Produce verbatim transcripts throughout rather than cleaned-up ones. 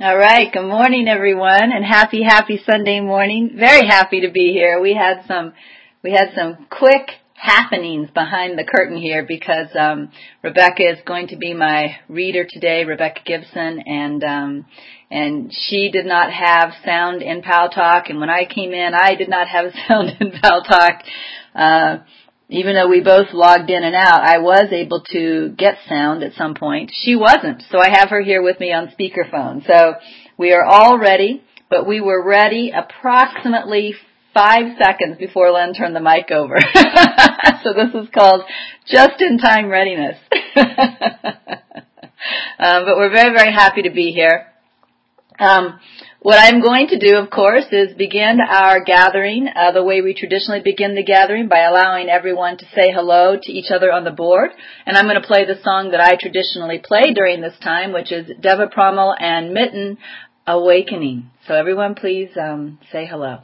All right. Good morning, everyone, and happy, happy Sunday morning. Very happy to be here. We had some, we had some quick happenings behind the curtain here because um, Rebecca is going to be my reader today, Rebecca Gibson, and um, and she did not have sound in Pal Talk, and when I came in, I did not have sound in Pal Talk. Uh, Even though we both logged in and out, I was able to get sound at some point. She wasn't, so I have her here with me on speakerphone. So we are all ready, but we were ready approximately five seconds before Len turned the mic over. So this is called just-in-time readiness. um, but we're very, very happy to be here. Um, What I'm going to do, of course, is begin our gathering uh, the way we traditionally begin the gathering by allowing everyone to say hello to each other on the board. And I'm going to play the song that I traditionally play during this time, which is Deva Pramal and Mitten, Awakening. So everyone please um, say hello.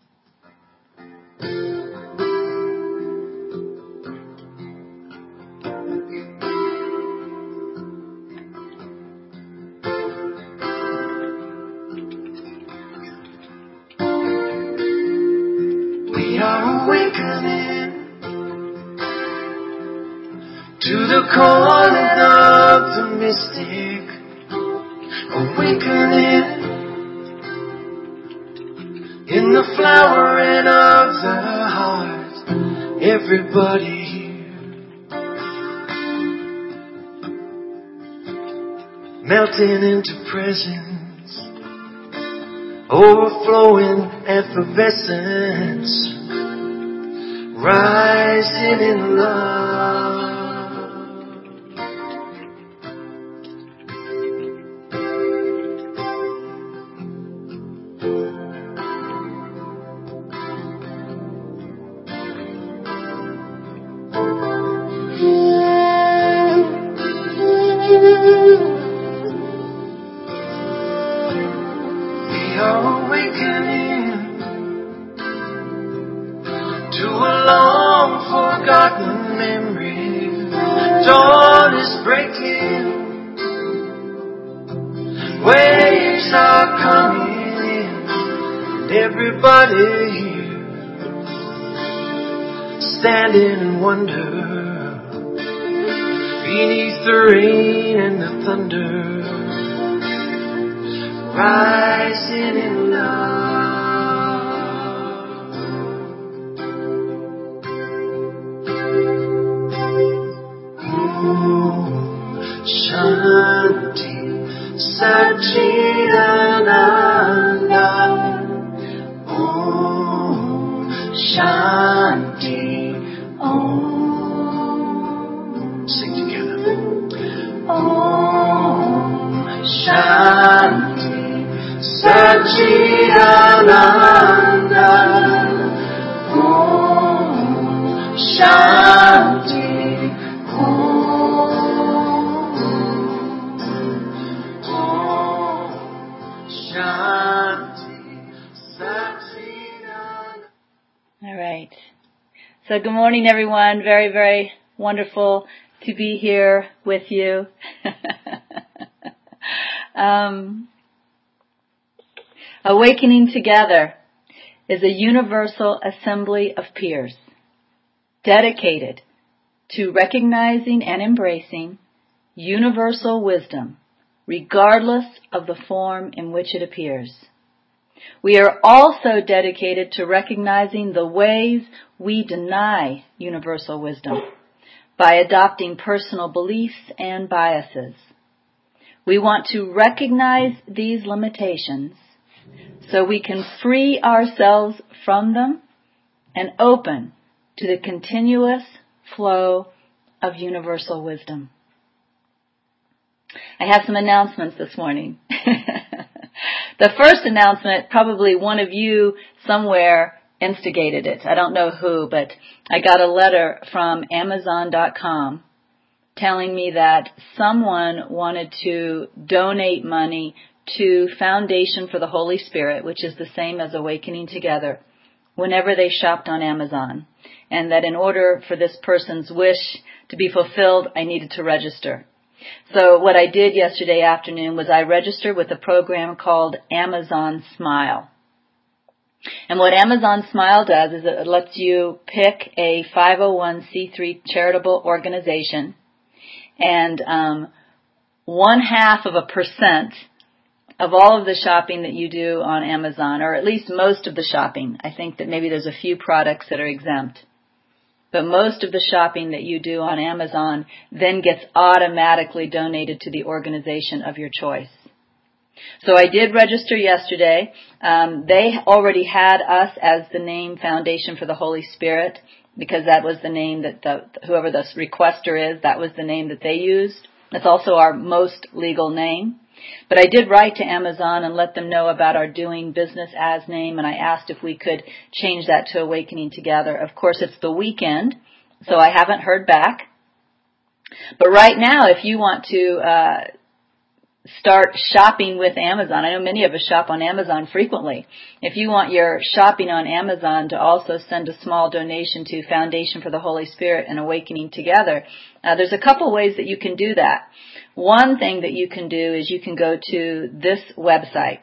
We are awakening to the calling of the mystic, awakening in the flowering of the heart. Everybody here, melting into presence, overflowing effervescence, rising in love. We are awakening to a long forgotten memory. Dawn is breaking, waves are coming in, and everybody here standing in wonder beneath the rain and the thunder, rising in love. Shanti Satchidananda. Om Shanti Om. Sing together. Om Shanti Satchidananda. Om Shanti All right. So good morning, everyone. Very, very wonderful to be here with you. um, Awakening Together is a universal assembly of peers dedicated to recognizing and embracing universal wisdom, regardless of the form in which it appears. We are also dedicated to recognizing the ways we deny universal wisdom by adopting personal beliefs and biases. We want to recognize these limitations so we can free ourselves from them and open to the continuous flow of universal wisdom. I have some announcements this morning. The first announcement, probably one of you somewhere instigated it. I don't know who, but I got a letter from Amazon dot com telling me that someone wanted to donate money to Foundation for the Holy Spirit, which is the same as Awakening Together, whenever they shopped on Amazon, and that in order for this person's wish to be fulfilled, I needed to register. So what I did yesterday afternoon was I registered with a program called Amazon Smile. And what Amazon Smile does is it lets you pick a five oh one c three charitable organization, and um, one half of a percent of all of the shopping that you do on Amazon, or at least most of the shopping. I think that maybe there's a few products that are exempt. But most of the shopping that you do on Amazon then gets automatically donated to the organization of your choice. So I did register yesterday. Um, they already had us as the name Foundation for the Holy Spirit, because that was the name that the, whoever the requester is, that was the name that they used. That's also our most legal name. But I did write to Amazon and let them know about our doing business as name, and I asked if we could change that to Awakening Together. Of course, it's the weekend, so I haven't heard back. But right now, if you want to uh, start shopping with Amazon, I know many of us shop on Amazon frequently. If you want your shopping on Amazon to also send a small donation to Foundation for the Holy Spirit and Awakening Together, uh, there's a couple ways that you can do that. One thing that you can do is you can go to this website,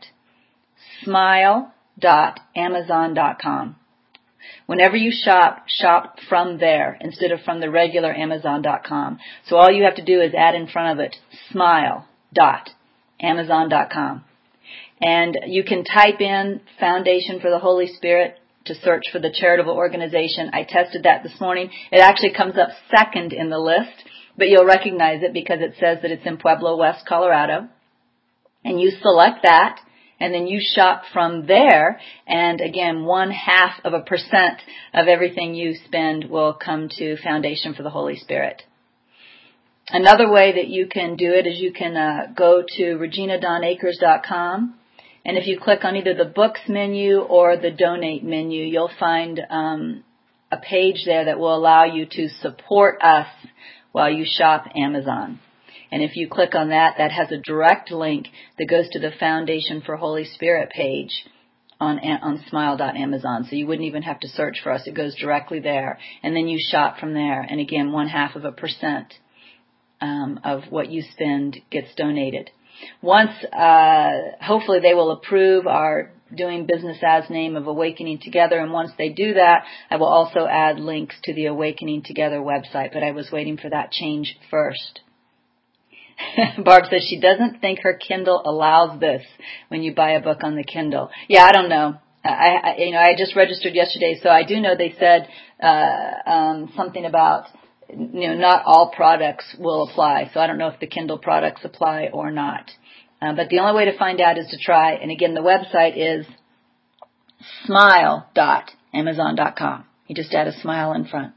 smile dot amazon dot com. Whenever you shop, shop from there instead of from the regular amazon dot com. So all you have to do is add in front of it smile dot amazon dot com. And you can type in Foundation for the Holy Spirit to search for the charitable organization. I tested that this morning. It actually comes up second in the list, but you'll recognize it because it says that it's in Pueblo West, Colorado. And you select that, and then you shop from there, and again, one half of a percent of everything you spend will come to Foundation for the Holy Spirit. Another way that you can do it is you can uh, go to regina dawn akers dot com, and if you click on either the books menu or the donate menu, you'll find um, a page there that will allow you to support us while you shop Amazon. And if you click on that, that has a direct link that goes to the Foundation for Holy Spirit page on on smile dot amazon. So you wouldn't even have to search for us. It goes directly there. And then you shop from there. And again, one half of a percent um, of what you spend gets donated. Once, uh, hopefully they will approve our doing business as name of Awakening Together, and once they do that, I will also add links to the Awakening Together website, but I was waiting for that change first. Barb says she doesn't think her Kindle allows this when you buy a book on the Kindle. Yeah, I don't know. I, I you know, I just registered yesterday, so I do know they said uh, um, something about, you know, not all products will apply. So I don't know if the Kindle products apply or not. Uh, but the only way to find out is to try. And again, the website is smile dot amazon dot com. You just add a smile in front.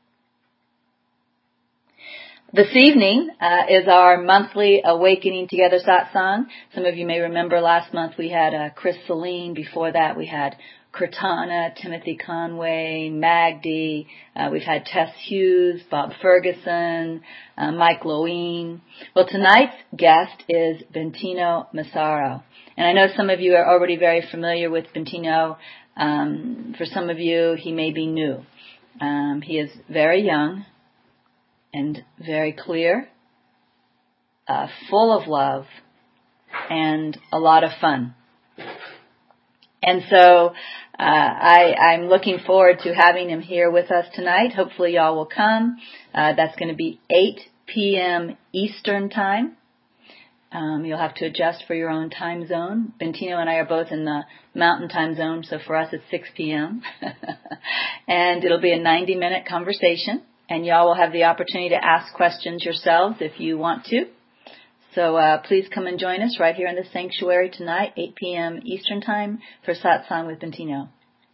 This evening uh, is our monthly Awakening Together satsang. Some of you may remember last month we had uh, Chris Celine. Before that we had Cortana, Timothy Conway, Magdi. Uh, we've had Tess Hughes, Bob Ferguson, uh, Mike Loeen. Well, tonight's guest is Bentino Massaro. And I know some of you are already very familiar with Bentino. Um, for some of you, he may be new. Um, he is very young and very clear, uh, full of love, and a lot of fun. And so uh, I, I'm looking forward to having him here with us tonight. Hopefully y'all will come. Uh, that's going to be eight p.m. Eastern Time. Um, you'll have to adjust for your own time zone. Bentino and I are both in the Mountain Time Zone, so for us it's six p.m. And it'll be a ninety-minute conversation, and y'all will have the opportunity to ask questions yourselves if you want to. So uh, please come and join us right here in the sanctuary tonight, eight p.m. Eastern Time, for Satsang with Bentino.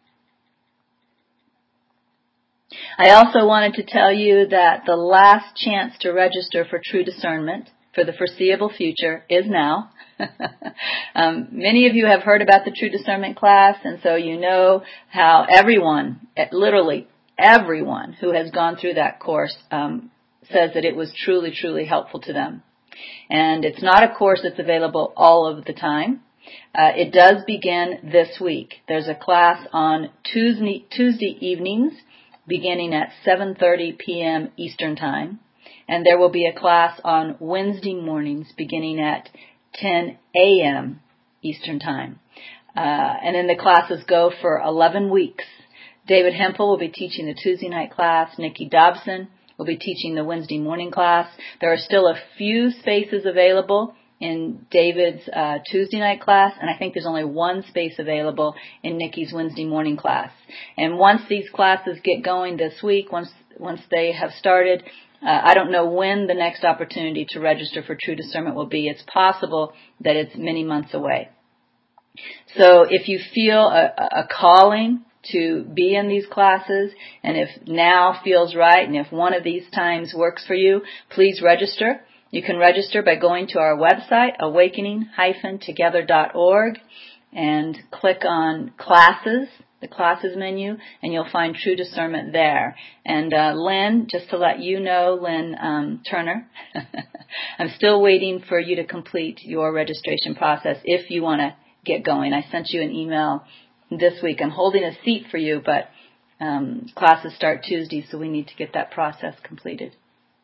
I also wanted to tell you that the last chance to register for True Discernment for the foreseeable future is now. um, many of you have heard about the True Discernment class, and so you know how everyone, literally everyone who has gone through that course um, says that it was truly, truly helpful to them. And it's not a course that's available all of the time. Uh, it does begin this week. There's a class on Tuesday, Tuesday evenings beginning at seven thirty p.m. Eastern Time. And there will be a class on Wednesday mornings beginning at ten a.m. Eastern Time. Uh, and then the classes go for eleven weeks. David Hempel will be teaching the Tuesday night class. Nikki Dobson will be teaching the Wednesday morning class. There are still a few spaces available in David's uh, Tuesday night class, and I think there's only one space available in Nikki's Wednesday morning class. And once these classes get going this week, once once they have started, uh, I don't know when the next opportunity to register for True Discernment will be. It's possible that it's many months away. So if you feel a, a calling to be in these classes, and if now feels right, and if one of these times works for you, please register. You can register by going to our website, awakening dash together dot org, and click on Classes, the Classes menu, and you'll find True Discernment there. And uh, Lynn, just to let you know, Lynn um, Turner, I'm still waiting for you to complete your registration process if you want to get going. I sent you an email this week. I'm holding a seat for you, but um, classes start Tuesday, so we need to get that process completed.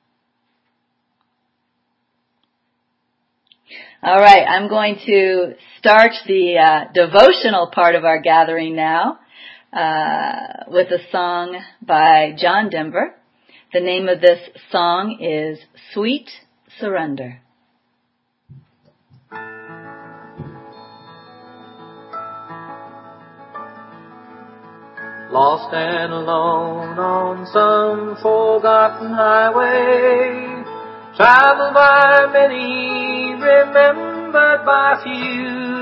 All right, I'm going to start the uh, devotional part of our gathering now uh, with a song by John Denver. The name of this song is Sweet Surrender. Lost and alone on some forgotten highway, traveled by many, remembered by few.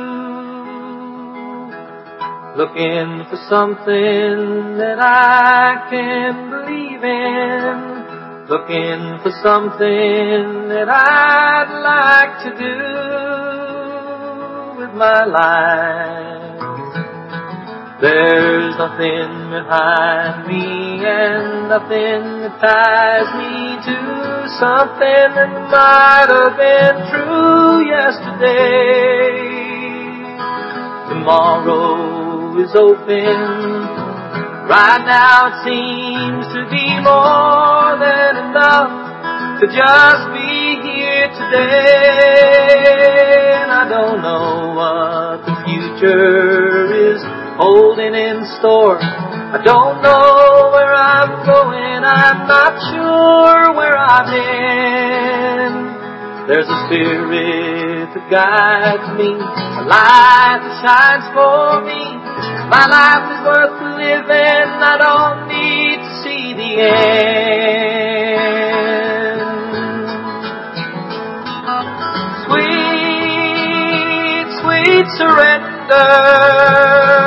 Looking for something that I can believe in. Looking for something that I'd like to do with my life. There's nothing behind me and nothing that ties me to something that might have been true yesterday. Tomorrow is open. Right now it seems to be more than enough to just be here today. And I don't know what the future is holding in store. I don't know where I'm going. I'm not sure where I've been. There's a spirit that guides me, a light that shines for me. My life is worth living. I don't need to see the end. Sweet, sweet surrender.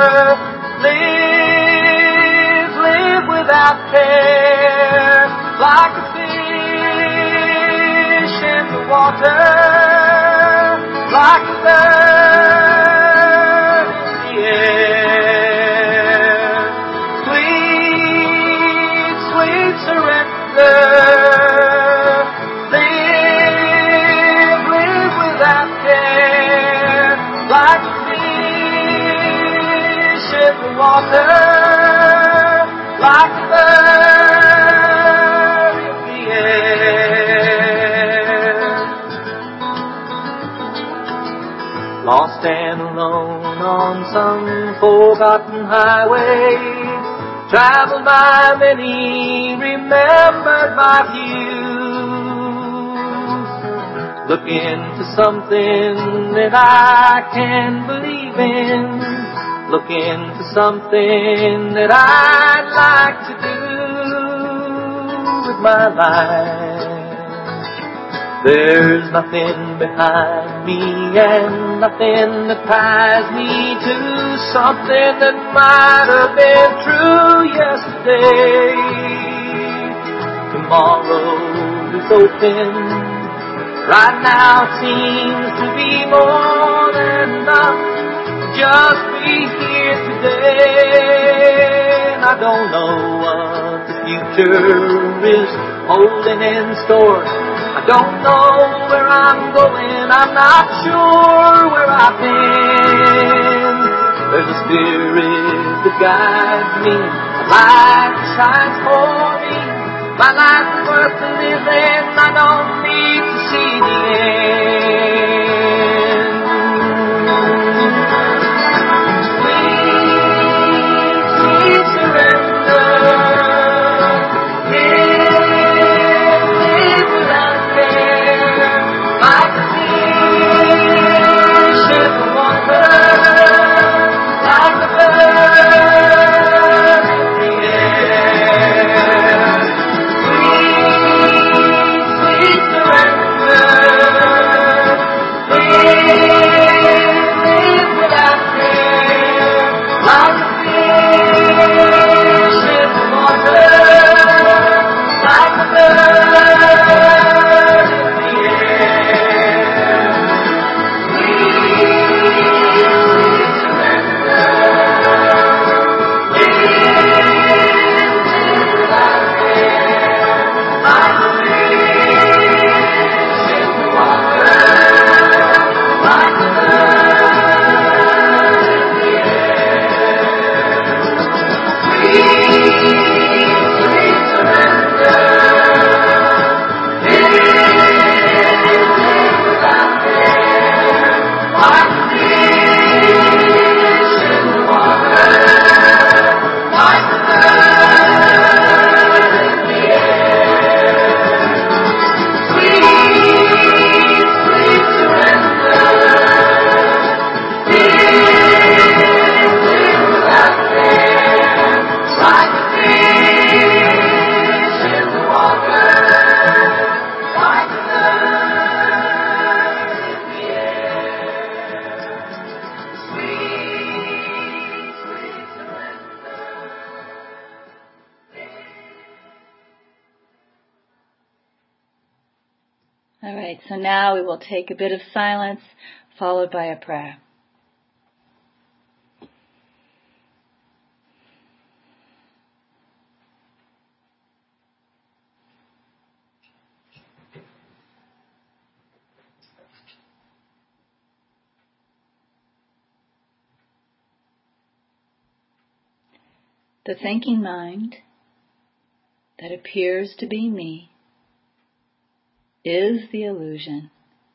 Live, live without care, like a fish in the water, like a bird in the air. Sweet, sweet surrender. Live, live without care, like a in the water, like a bird in the air. Lost and alone on some forgotten highway, traveled by many, remembered by few. Looking for something that I can believe in. Looking for something that I'd like to do with my life. There's nothing behind me and nothing that ties me to something that might have been true yesterday. Tomorrow is open. Right now it seems to be more than enough. Just be here today. And I don't know what the future is holding in store. I don't know where I'm going. I'm not sure where I've been. There's a spirit that guides me, a light that shines for me. My life's worth living, I don't need to see the end. Sweet, sweet surrender. Live, live without fear. Like a fish in the water. Like a bird in the air. Sweet, sweet surrender. Live, live without fear. Like a fish in the water. Like a bird in the air. Sweet, sweet surrender. Live, live without fear. Like a fish in the water. Like a bird in the air. Sweet, sweet surrender. Live, live without fear. Like a fish in the water. Like a bird in the air. Sweet, sweet surrender. Live, live without fear. Like a fish in the water. Like a bird in the air. Sweet, sweet surrender. All right, so now we will take a bit of silence followed by a prayer. The thinking mind that appears to be me is the illusion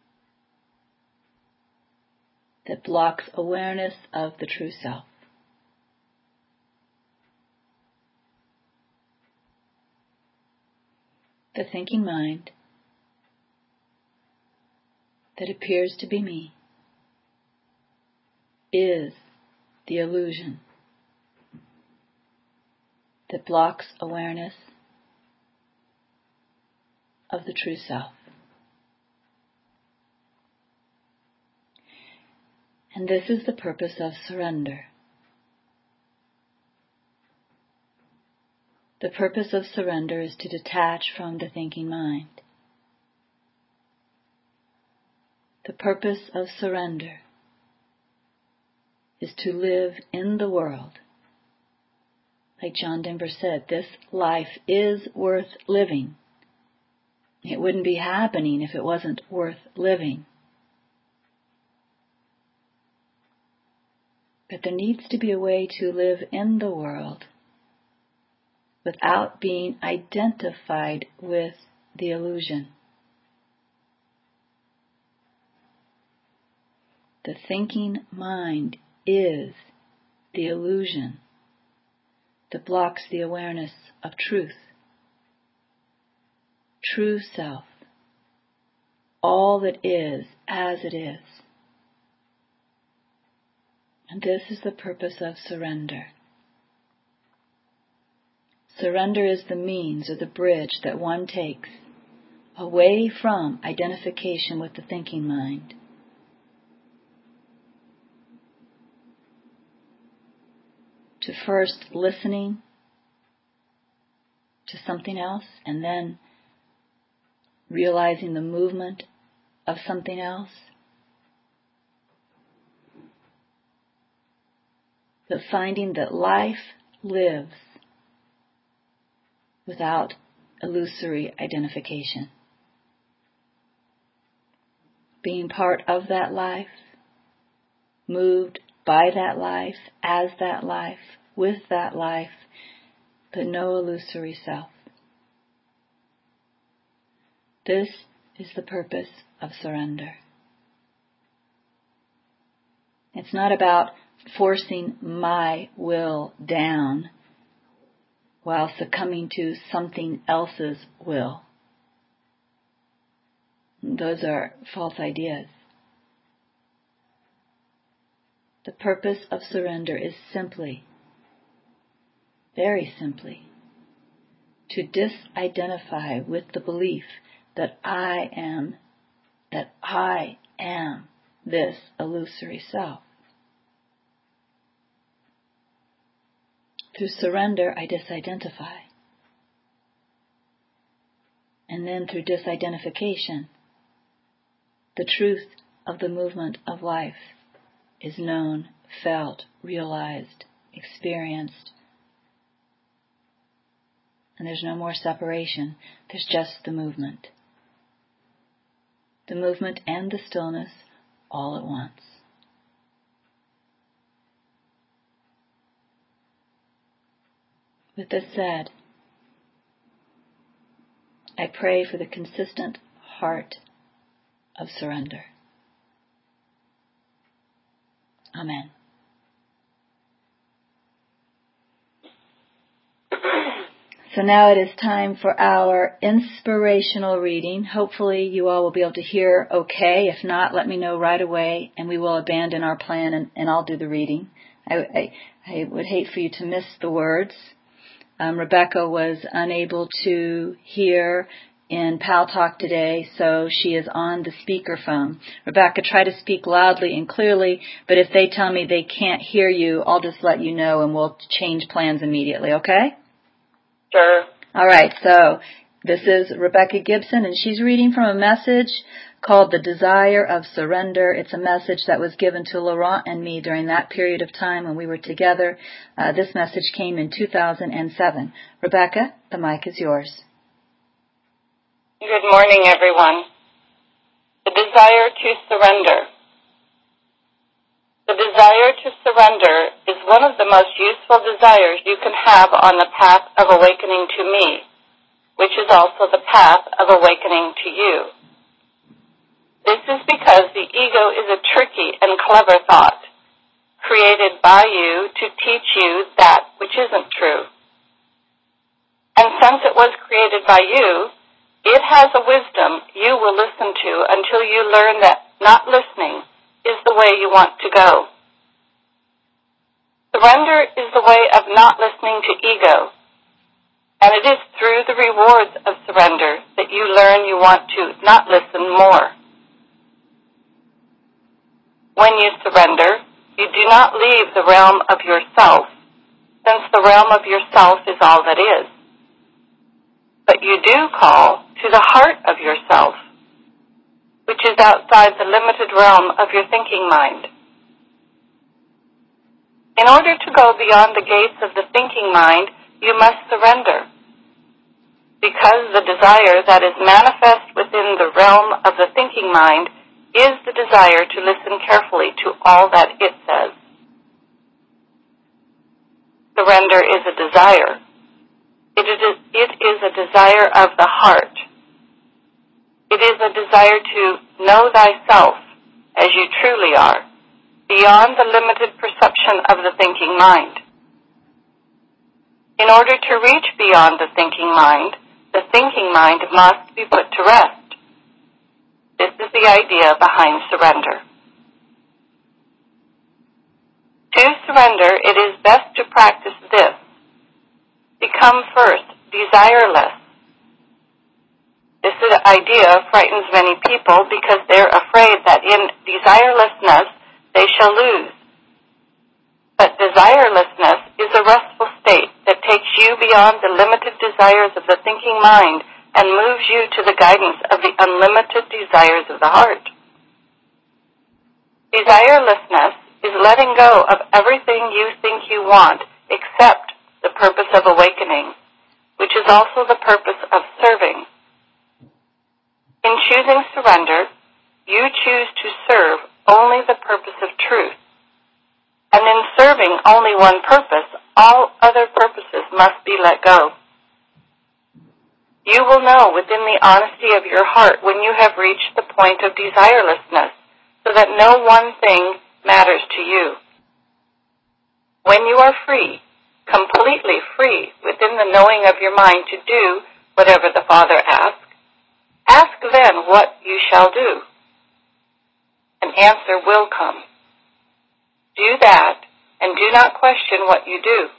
that blocks awareness of the true self. The thinking mind that appears to be me is the illusion that blocks awareness of the true self. And this is the purpose of surrender. The purpose of surrender is to detach from the thinking mind. The purpose of surrender is to live in the world. Like John Denver said, this life is worth living. It wouldn't be happening if it wasn't worth living. But there needs to be a way to live in the world without being identified with the illusion. The thinking mind is the illusion that blocks the awareness of truth, true self, all that is as it is. And this is the purpose of surrender. Surrender is the means or the bridge that one takes away from identification with the thinking mind. To first listening to something else and then realizing the movement of something else. But finding that life lives without illusory identification. Being part of that life, moved by that life, as that life, with that life, but no illusory self. This is the purpose of surrender. It's not about forcing my will down while succumbing to something else's will. Those are false ideas. The purpose of surrender is simply, very simply, to disidentify with the belief that I am, that I am this illusory self. Through surrender, I disidentify. And then through disidentification, the truth of the movement of life is known, felt, realized, experienced. And there's no more separation. There's just the movement. The movement and the stillness all at once. With this said, I pray for the consistent heart of surrender. Amen. So now it is time for our inspirational reading. Hopefully you all will be able to hear okay. If not, let me know right away and we will abandon our plan and, and I'll do the reading. I, I, I would hate for you to miss the words. Um, Rebecca was unable to hear in Pal Talk today, so she is on the speakerphone. Rebecca, try to speak loudly and clearly, but if they tell me they can't hear you, I'll just let you know and we'll change plans immediately, okay? Sure. All right, so this is Rebecca Gibson, and she's reading from a message called The Desire of Surrender. It's a message that was given to Laurent and me during that period of time when we were together. Uh, this message came in two thousand seven. Rebecca, the mic is yours. Good morning, everyone. The desire to surrender. The desire to surrender is one of the most useful desires you can have on the path of awakening to me, which is also the path of awakening to you. This is because the ego is a tricky and clever thought, created by you to teach you that which isn't true. And since it was created by you, it has a wisdom you will listen to until you learn that not listening is the way you want to go. Surrender is the way of not listening to ego, and it is through the rewards of surrender that you learn you want to not listen more. When you surrender, you do not leave the realm of yourself, since the realm of yourself is all that is. But you do call to the heart of yourself, which is outside the limited realm of your thinking mind. In order to go beyond the gates of the thinking mind, you must surrender, because the desire that is manifest within the realm of the thinking mind is the desire to listen carefully to all that it says. Surrender is a desire. It is, it is a desire of the heart. It is a desire to know thyself as you truly are, beyond the limited perception of the thinking mind. In order to reach beyond the thinking mind, the thinking mind must be put to rest. This is the idea behind surrender. To surrender, it is best to practice this. Become first desireless. This idea frightens many people because they're afraid that in desirelessness they shall lose. But desirelessness is a restful state that takes you beyond the limited desires of the thinking mind and moves you to the guidance of the unlimited desires of the heart. Desirelessness is letting go of everything you think you want except the purpose of awakening, which is also the purpose of serving. In choosing surrender, you choose to serve only the purpose of truth. And in serving only one purpose, all other purposes must be let go. You will know within the honesty of your heart when you have reached the point of desirelessness, so that no one thing matters to you. When you are free, completely free within the knowing of your mind to do whatever the Father asks, ask then what you shall do. An answer will come. Do that, and do not question what you do.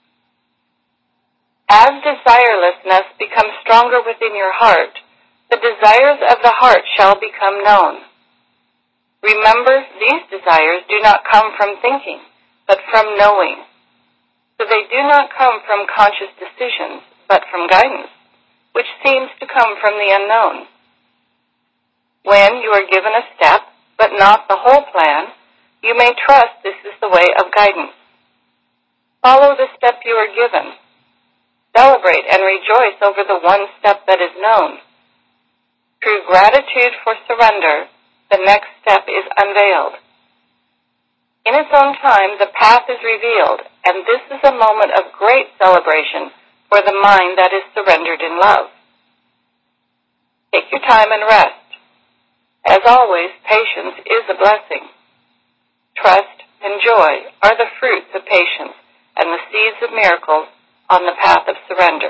As desirelessness becomes stronger within your heart, the desires of the heart shall become known. Remember, these desires do not come from thinking, but from knowing. So they do not come from conscious decisions, but from guidance, which seems to come from the unknown. When you are given a step, but not the whole plan, you may trust this is the way of guidance. Follow the step you are given. Celebrate and rejoice over the one step that is known. Through gratitude for surrender, the next step is unveiled. In its own time, the path is revealed, and this is a moment of great celebration for the mind that is surrendered in love. Take your time and rest. As always, patience is a blessing. Trust and joy are the fruits of patience and the seeds of miracles on the path of surrender.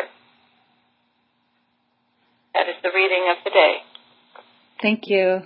That is the reading of the day. Thank you.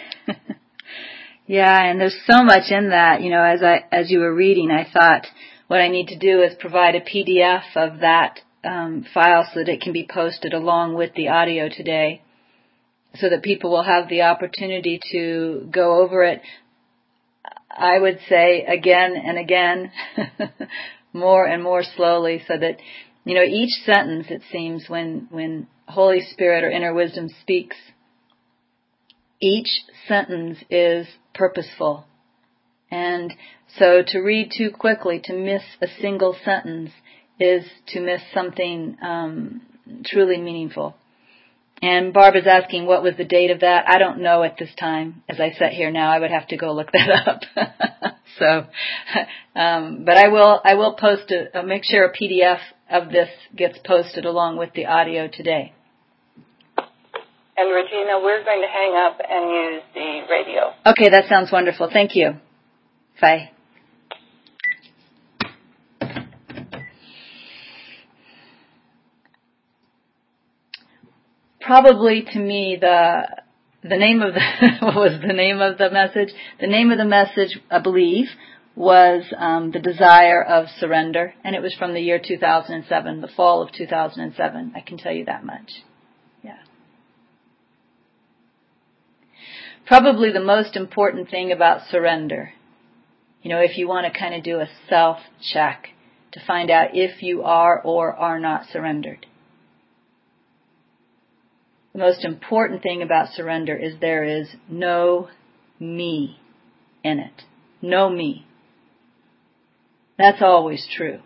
Yeah, and there's so much in that. You know, as I as you were reading, I thought what I need to do is provide a P D F of that um, file so that it can be posted along with the audio today, so that people will have the opportunity to go over it. I would say again and again, more and more slowly, so that, you know, each sentence, it seems, when when Holy Spirit or inner wisdom speaks, each sentence is purposeful. And so to read too quickly, to miss a single sentence, is to miss something um, truly meaningful. And Barb is asking what was the date of that. I don't know at this time. As I sit here now, I would have to go look that up. so, um, but I will. I will post a, make sure a P D F of this gets posted along with the audio today. And Regina, we're going to hang up and use the radio. Okay, that sounds wonderful. Thank you. Bye. Probably to me the the name of the what was the name of the message? The name of the message, I believe, was um, The Desire of Surrender, and it was from the year two thousand seven, the fall of two thousand seven. I can tell you that much. Yeah. Probably the most important thing about surrender, you know, if you want to kind of do a self-check to find out if you are or are not surrendered. The most important thing about surrender is there is no me in it. No me. That's always true.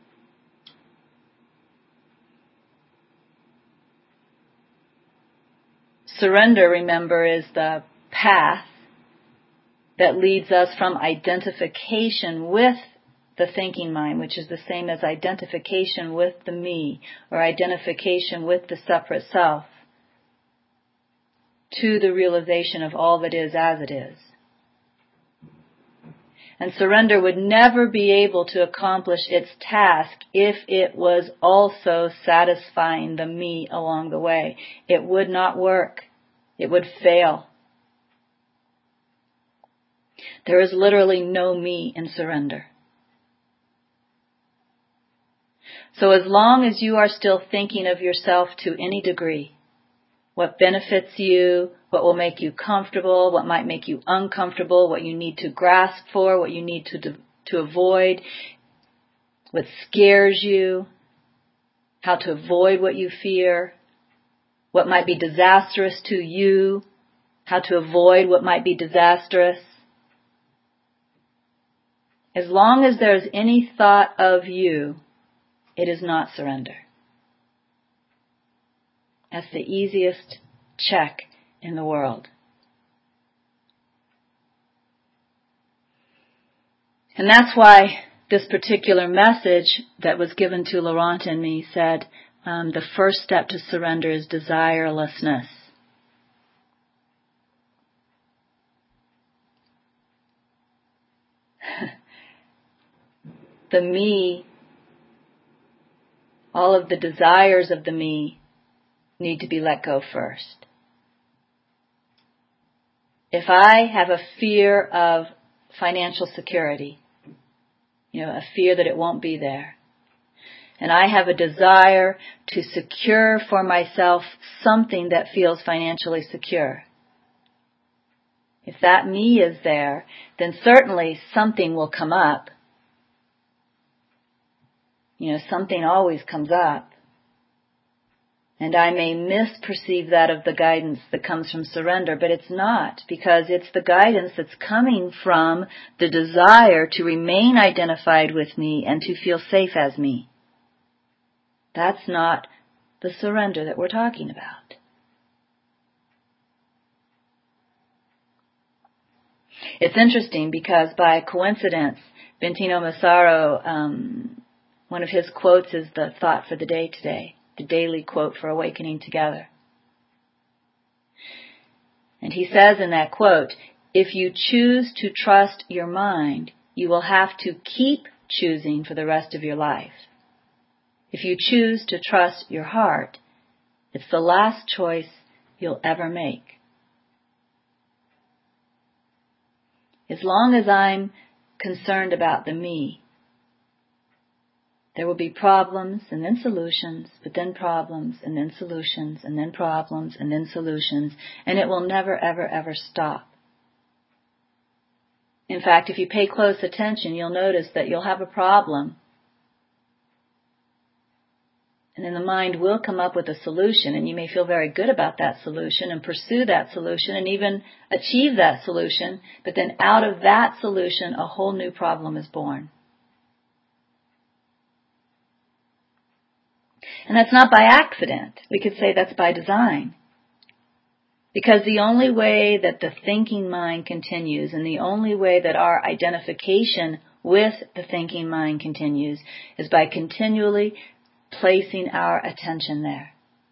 Surrender, remember, is the path that leads us from identification with the thinking mind, which is the same as identification with the me, or identification with the separate self, to the realization of all that is as it is. And surrender would never be able to accomplish its task if it was also satisfying the me along the way. It would not work. It would fail. There is literally no me in surrender. So as long as you are still thinking of yourself to any degree, what benefits you, what will make you comfortable, what might make you uncomfortable, what you need to grasp for, what you need to to avoid, what scares you, how to avoid what you fear, what might be disastrous to you, how to avoid what might be disastrous. As long as there's any thought of you, it is not surrender. That's the easiest check in the world. And that's why this particular message that was given to Laurent and me said, um, the first step to surrender is desirelessness. The me, all of the desires of the me need to be let go first. If I have a fear of financial security, you know, a fear that it won't be there, and I have a desire to secure for myself something that feels financially secure, if that me is there, then certainly something will come up. You know, something always comes up. And I may misperceive that of the guidance that comes from surrender, but it's not, because it's the guidance that's coming from the desire to remain identified with me and to feel safe as me. That's not the surrender that we're talking about. It's interesting because by coincidence, Bentino Massaro, um, one of his quotes is the thought for the day today, the daily quote for Awakening Together. And he says in that quote, if you choose to trust your mind, you will have to keep choosing for the rest of your life. If you choose to trust your heart, it's the last choice you'll ever make. As long as I'm concerned about the me, there will be problems and then solutions, but then problems and then solutions and then problems and then solutions, and it will never, ever, ever stop. In fact, if you pay close attention, you'll notice that you'll have a problem, and then the mind will come up with a solution, and you may feel very good about that solution and pursue that solution and even achieve that solution, but then out of that solution, a whole new problem is born. And that's not by accident. We could say that's by design. Because the only way that the thinking mind continues and the only way that our identification with the thinking mind continues is by continually placing our attention there.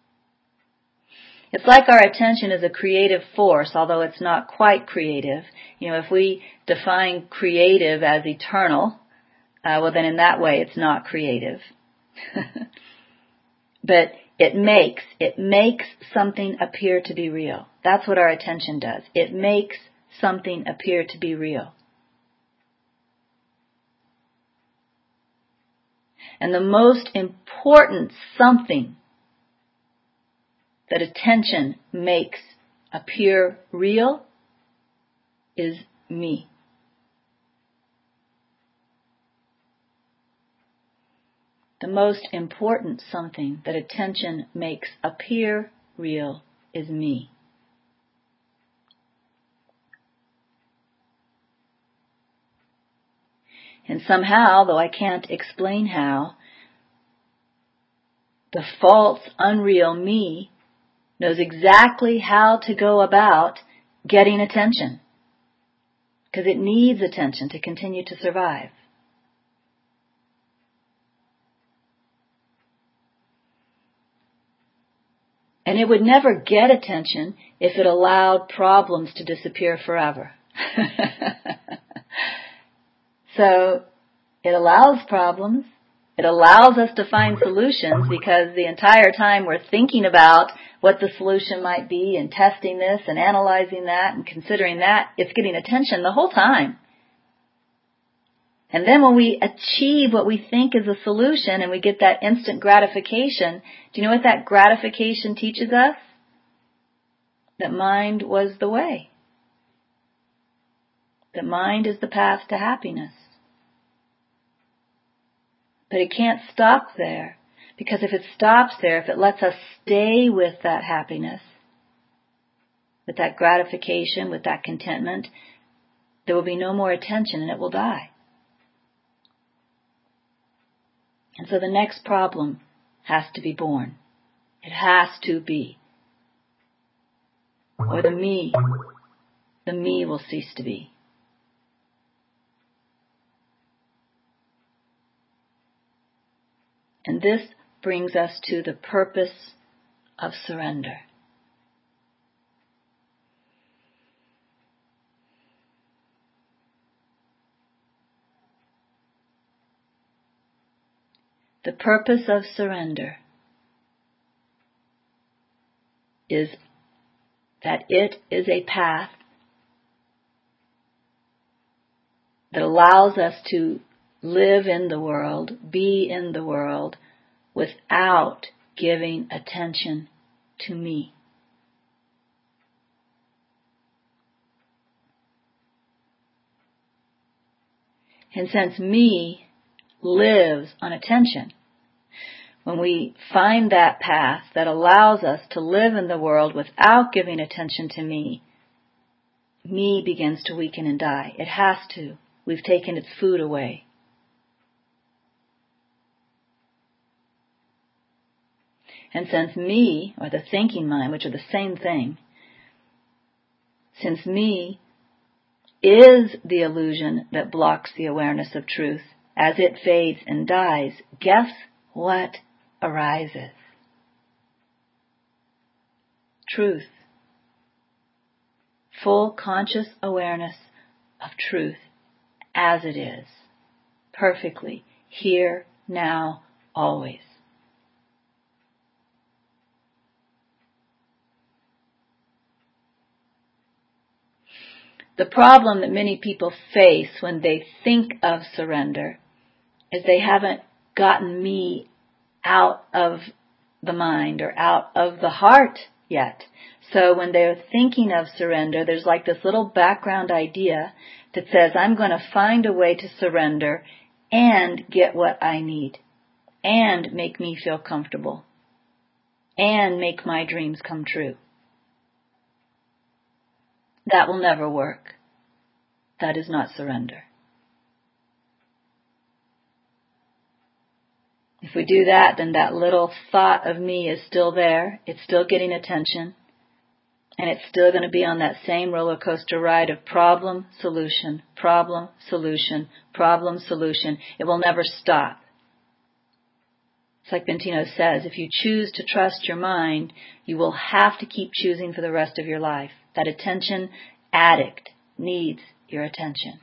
It's like our attention is a creative force, although it's not quite creative. You know, if we define creative as eternal, uh, well then in that way it's not creative. But it makes, it makes something appear to be real. That's what our attention does. It makes something appear to be real. And the most important something that attention makes appear real is me. The most important something that attention makes appear real is me. And somehow, though I can't explain how, the false, unreal me knows exactly how to go about getting attention, because it needs attention to continue to survive. And it would never get attention if it allowed problems to disappear forever. So it allows problems. It allows us to find solutions, because the entire time we're thinking about what the solution might be and testing this and analyzing that and considering that, it's getting attention the whole time. And then when we achieve what we think is a solution and we get that instant gratification, do you know what that gratification teaches us? That mind was the way. That mind is the path to happiness. But it can't stop there, because if it stops there, if it lets us stay with that happiness, with that gratification, with that contentment, there will be no more attention and it will die. And so the next problem has to be born. It has to be. Or the me, the me will cease to be. And this brings us to the purpose of surrender. The purpose of surrender is that it is a path that allows us to live in the world, be in the world, without giving attention to me. And since me lives on attention, when we find that path that allows us to live in the world without giving attention to me, me begins to weaken and die. It has to. We've taken its food away. And since me, or the thinking mind, which are the same thing, since me is the illusion that blocks the awareness of truth, as it fades and dies, guess what arises? Truth. Full conscious awareness of truth as it is, perfectly, here, now, always. The problem that many people face when they think of surrender is they haven't gotten me out of the mind or out of the heart yet. So when they're thinking of surrender, there's like this little background idea that says, I'm going to find a way to surrender and get what I need, and make me feel comfortable, and make my dreams come true. That will never work. That is not surrender. If we do that, then that little thought of me is still there. It's still getting attention. And it's still going to be on that same roller coaster ride of problem, solution, problem, solution, problem, solution. It will never stop. It's like Bentino says, if you choose to trust your mind, you will have to keep choosing for the rest of your life. That attention addict needs your attention.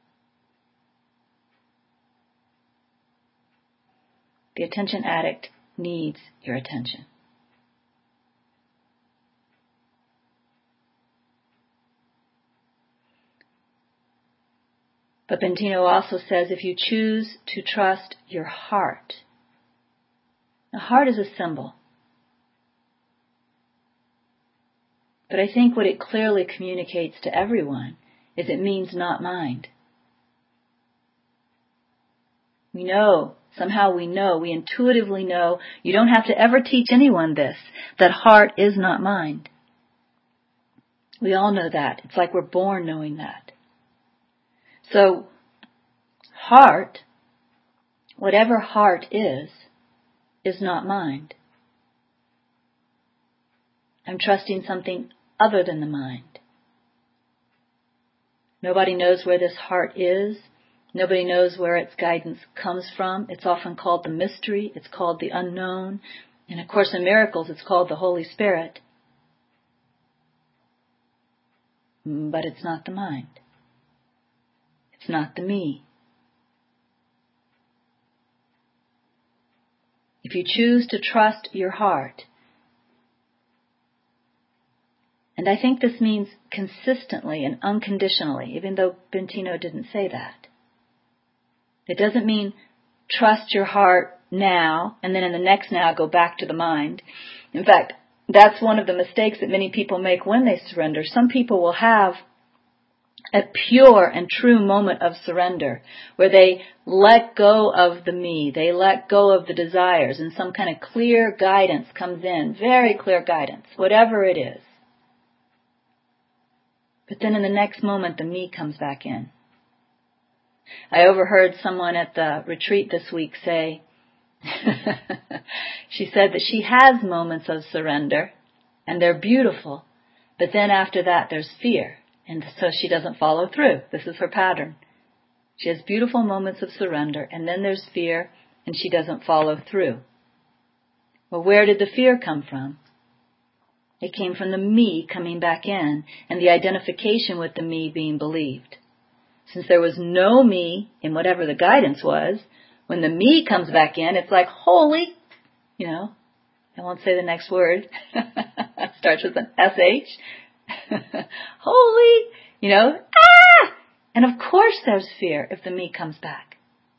The attention addict needs your attention. But Bentino also says if you choose to trust your heart, the heart is a symbol. But I think what it clearly communicates to everyone is it means not mind. We know, somehow we know, we intuitively know, you don't have to ever teach anyone this, that heart is not mind. We all know that. It's like we're born knowing that. So, heart, whatever heart is, is not mind. I'm trusting something other than the mind. Nobody knows where this heart is. Nobody knows where its guidance comes from. It's often called the mystery. It's called the unknown. And of course in miracles it's called the Holy Spirit. But it's not the mind. It's not the me. If you choose to trust your heart, and I think this means consistently and unconditionally, even though Bentino didn't say that. It doesn't mean trust your heart now, and then in the next now go back to the mind. In fact, that's one of the mistakes that many people make when they surrender. Some people will have a pure and true moment of surrender where they let go of the me, they let go of the desires, and some kind of clear guidance comes in, very clear guidance, whatever it is. But then in the next moment, the me comes back in. I overheard someone at the retreat this week say, she said that she has moments of surrender, and they're beautiful, but then after that there's fear, and so she doesn't follow through. This is her pattern. She has beautiful moments of surrender, and then there's fear, and she doesn't follow through. Well, where did the fear come from? It came from the me coming back in and the identification with the me being believed. Since there was no me in whatever the guidance was, when the me comes back in, it's like, holy, you know, I won't say the next word. It starts with an S H. Holy, you know, ah! And of course there's fear if the me comes back.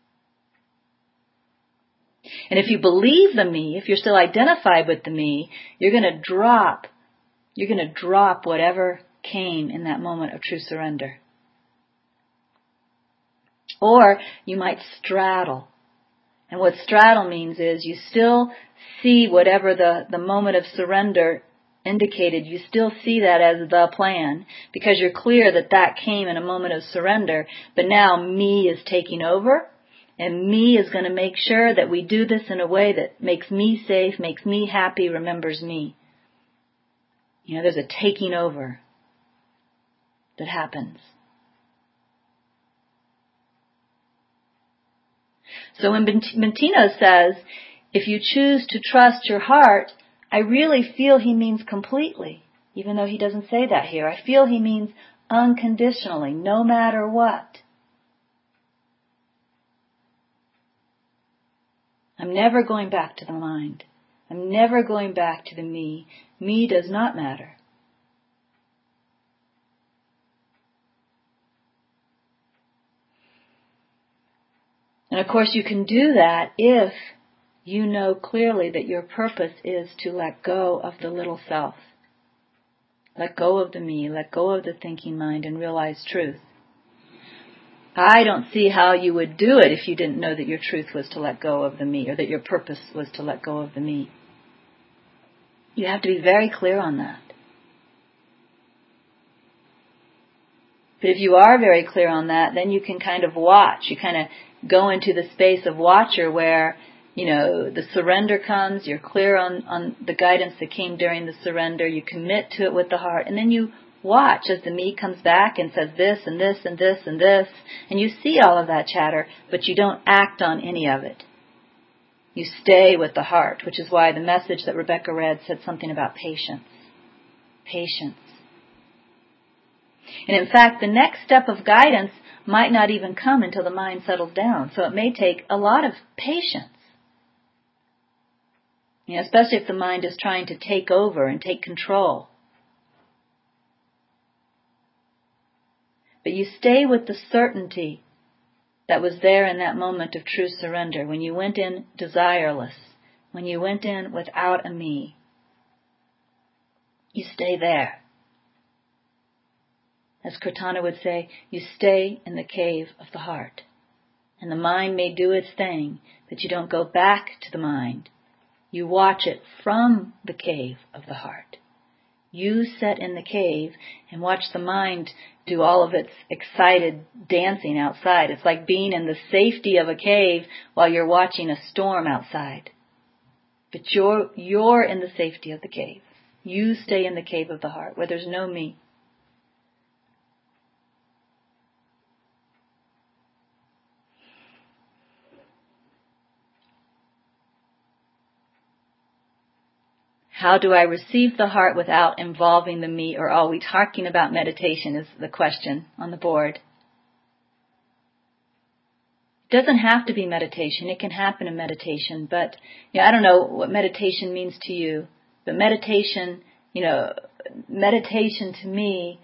And if you believe the me, if you're still identified with the me, you're going to drop, you're going to drop whatever came in that moment of true surrender. Or you might straddle. And what straddle means is you still see whatever the, the moment of surrender indicated, you still see that as the plan because you're clear that that came in a moment of surrender, but now me is taking over and me is going to make sure that we do this in a way that makes me safe, makes me happy, remembers me. You know, there's a taking over that happens. So when Bentino says, if you choose to trust your heart, I really feel he means completely, even though he doesn't say that here. I feel he means unconditionally, no matter what. I'm never going back to the mind. I'm never going back to the me. Me does not matter. And of course you can do that if you know clearly that your purpose is to let go of the little self. Let go of the me, let go of the thinking mind and realize truth. I don't see how you would do it if you didn't know that your truth was to let go of the me or that your purpose was to let go of the me. You have to be very clear on that. But if you are very clear on that, then you can kind of watch. You kind of go into the space of watcher where, you know, the surrender comes, you're clear on, on the guidance that came during the surrender, you commit to it with the heart, and then you watch as the me comes back and says this and this and this and this, and you see all of that chatter, but you don't act on any of it. You stay with the heart, which is why the message that Rebecca read said something about patience. Patience. And in fact, the next step of guidance might not even come until the mind settles down. So it may take a lot of patience. You know, especially if the mind is trying to take over and take control. But you stay with the certainty that was there in that moment of true surrender, when you went in desireless, when you went in without a me. You stay there. As Kirtana would say, you stay in the cave of the heart. And the mind may do its thing, but you don't go back to the mind. You watch it from the cave of the heart. You sit in the cave and watch the mind do all of its excited dancing outside. It's like being in the safety of a cave while you're watching a storm outside. But you're, you're in the safety of the cave. You stay in the cave of the heart where there's no me. How do I receive the heart without involving the me, or are we talking about meditation is the question on the board. It doesn't have to be meditation. It can happen in meditation, but you know, I don't know what meditation means to you, but meditation, you know, meditation to me,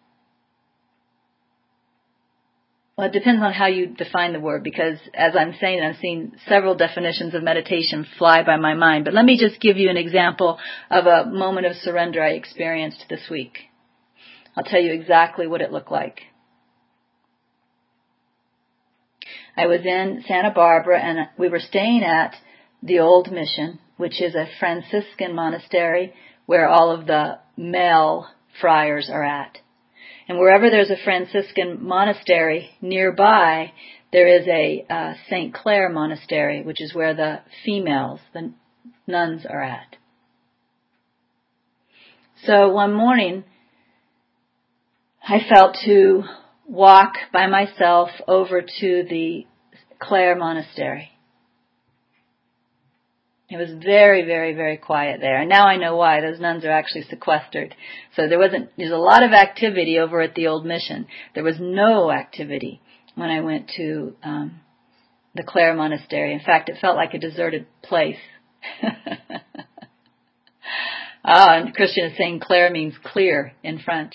well, it depends on how you define the word, because as I'm saying, I'm seeing several definitions of meditation fly by my mind. But let me just give you an example of a moment of surrender I experienced this week. I'll tell you exactly what it looked like. I was in Santa Barbara, and we were staying at the Old Mission, which is a Franciscan monastery where all of the male friars are at. And wherever there's a Franciscan monastery nearby, there is a uh, Saint Clare monastery, which is where the females, the nuns, are at. So one morning, I felt to walk by myself over to the Clare monastery. It was very, very, very quiet there. And now I know why. Those nuns are actually sequestered. So there wasn't, there's a lot of activity over at the old mission. There was no activity when I went to um, the Clare Monastery. In fact, it felt like a deserted place. Ah, and Christian is saying Clare means clear in French.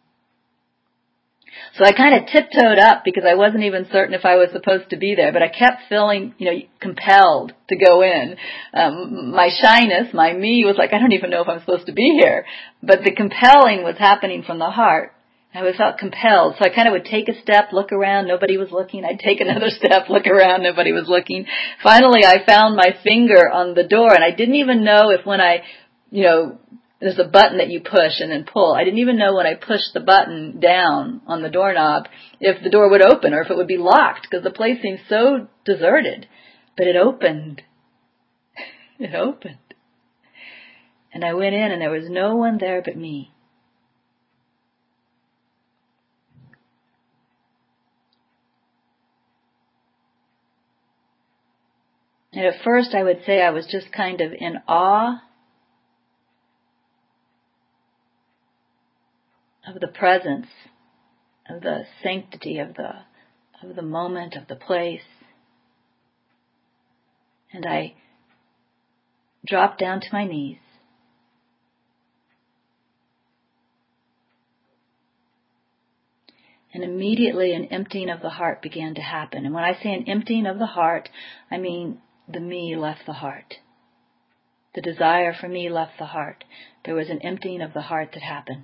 So I kind of tiptoed up because I wasn't even certain if I was supposed to be there, but I kept feeling, you know, compelled to go in. Um, my shyness, my me was like, I don't even know if I'm supposed to be here. But the compelling was happening from the heart. I felt compelled. So I kind of would take a step, look around, nobody was looking. I'd take another step, look around, nobody was looking. Finally, I found my finger on the door, and I didn't even know if when I, you know, there's a button that you push and then pull. I didn't even know when I pushed the button down on the doorknob if the door would open or if it would be locked because the place seemed so deserted. But it opened. It opened. And I went in and there was no one there but me. And at first I would say I was just kind of in awe of the presence, of the sanctity of the of the moment, of the place. And I dropped down to my knees. And immediately an emptying of the heart began to happen. And when I say an emptying of the heart, I mean the me left the heart. The desire for me left the heart. There was an emptying of the heart that happened.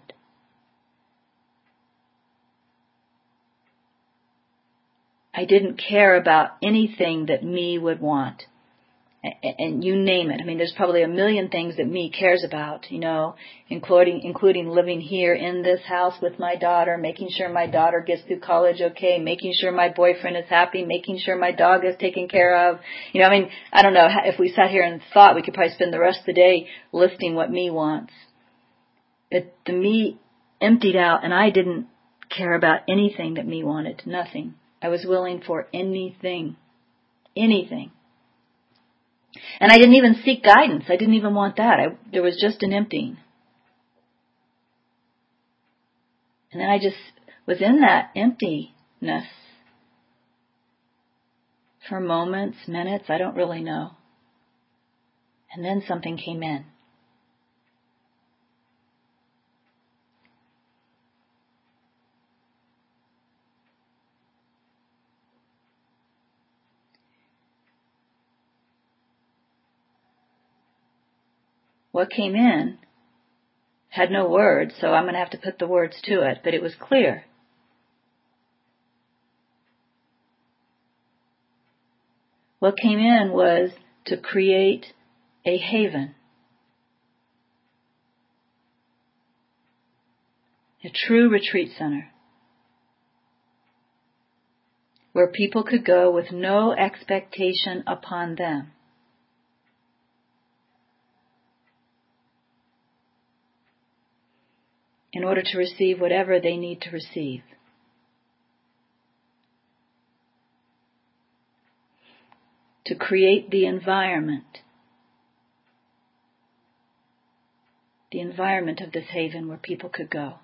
I didn't care about anything that me would want. And you name it. I mean, there's probably a million things that me cares about, you know, including including living here in this house with my daughter, making sure my daughter gets through college okay, making sure my boyfriend is happy, making sure my dog is taken care of. You know, I mean, I don't know, if we sat here and thought, we could probably spend the rest of the day listing what me wants. But the me emptied out, and I didn't care about anything that me wanted, nothing. I was willing for anything, anything. And I didn't even seek guidance. I didn't even want that. I, there was just an emptying. And then I just was in that emptiness for moments, minutes, I don't really know. And then something came in. What came in had no words, so I'm going to have to put the words to it, but it was clear. What came in was to create a haven, a true retreat center, where people could go with no expectation upon them. In order to receive whatever they need to receive. To create the environment, the environment of this haven where people could go.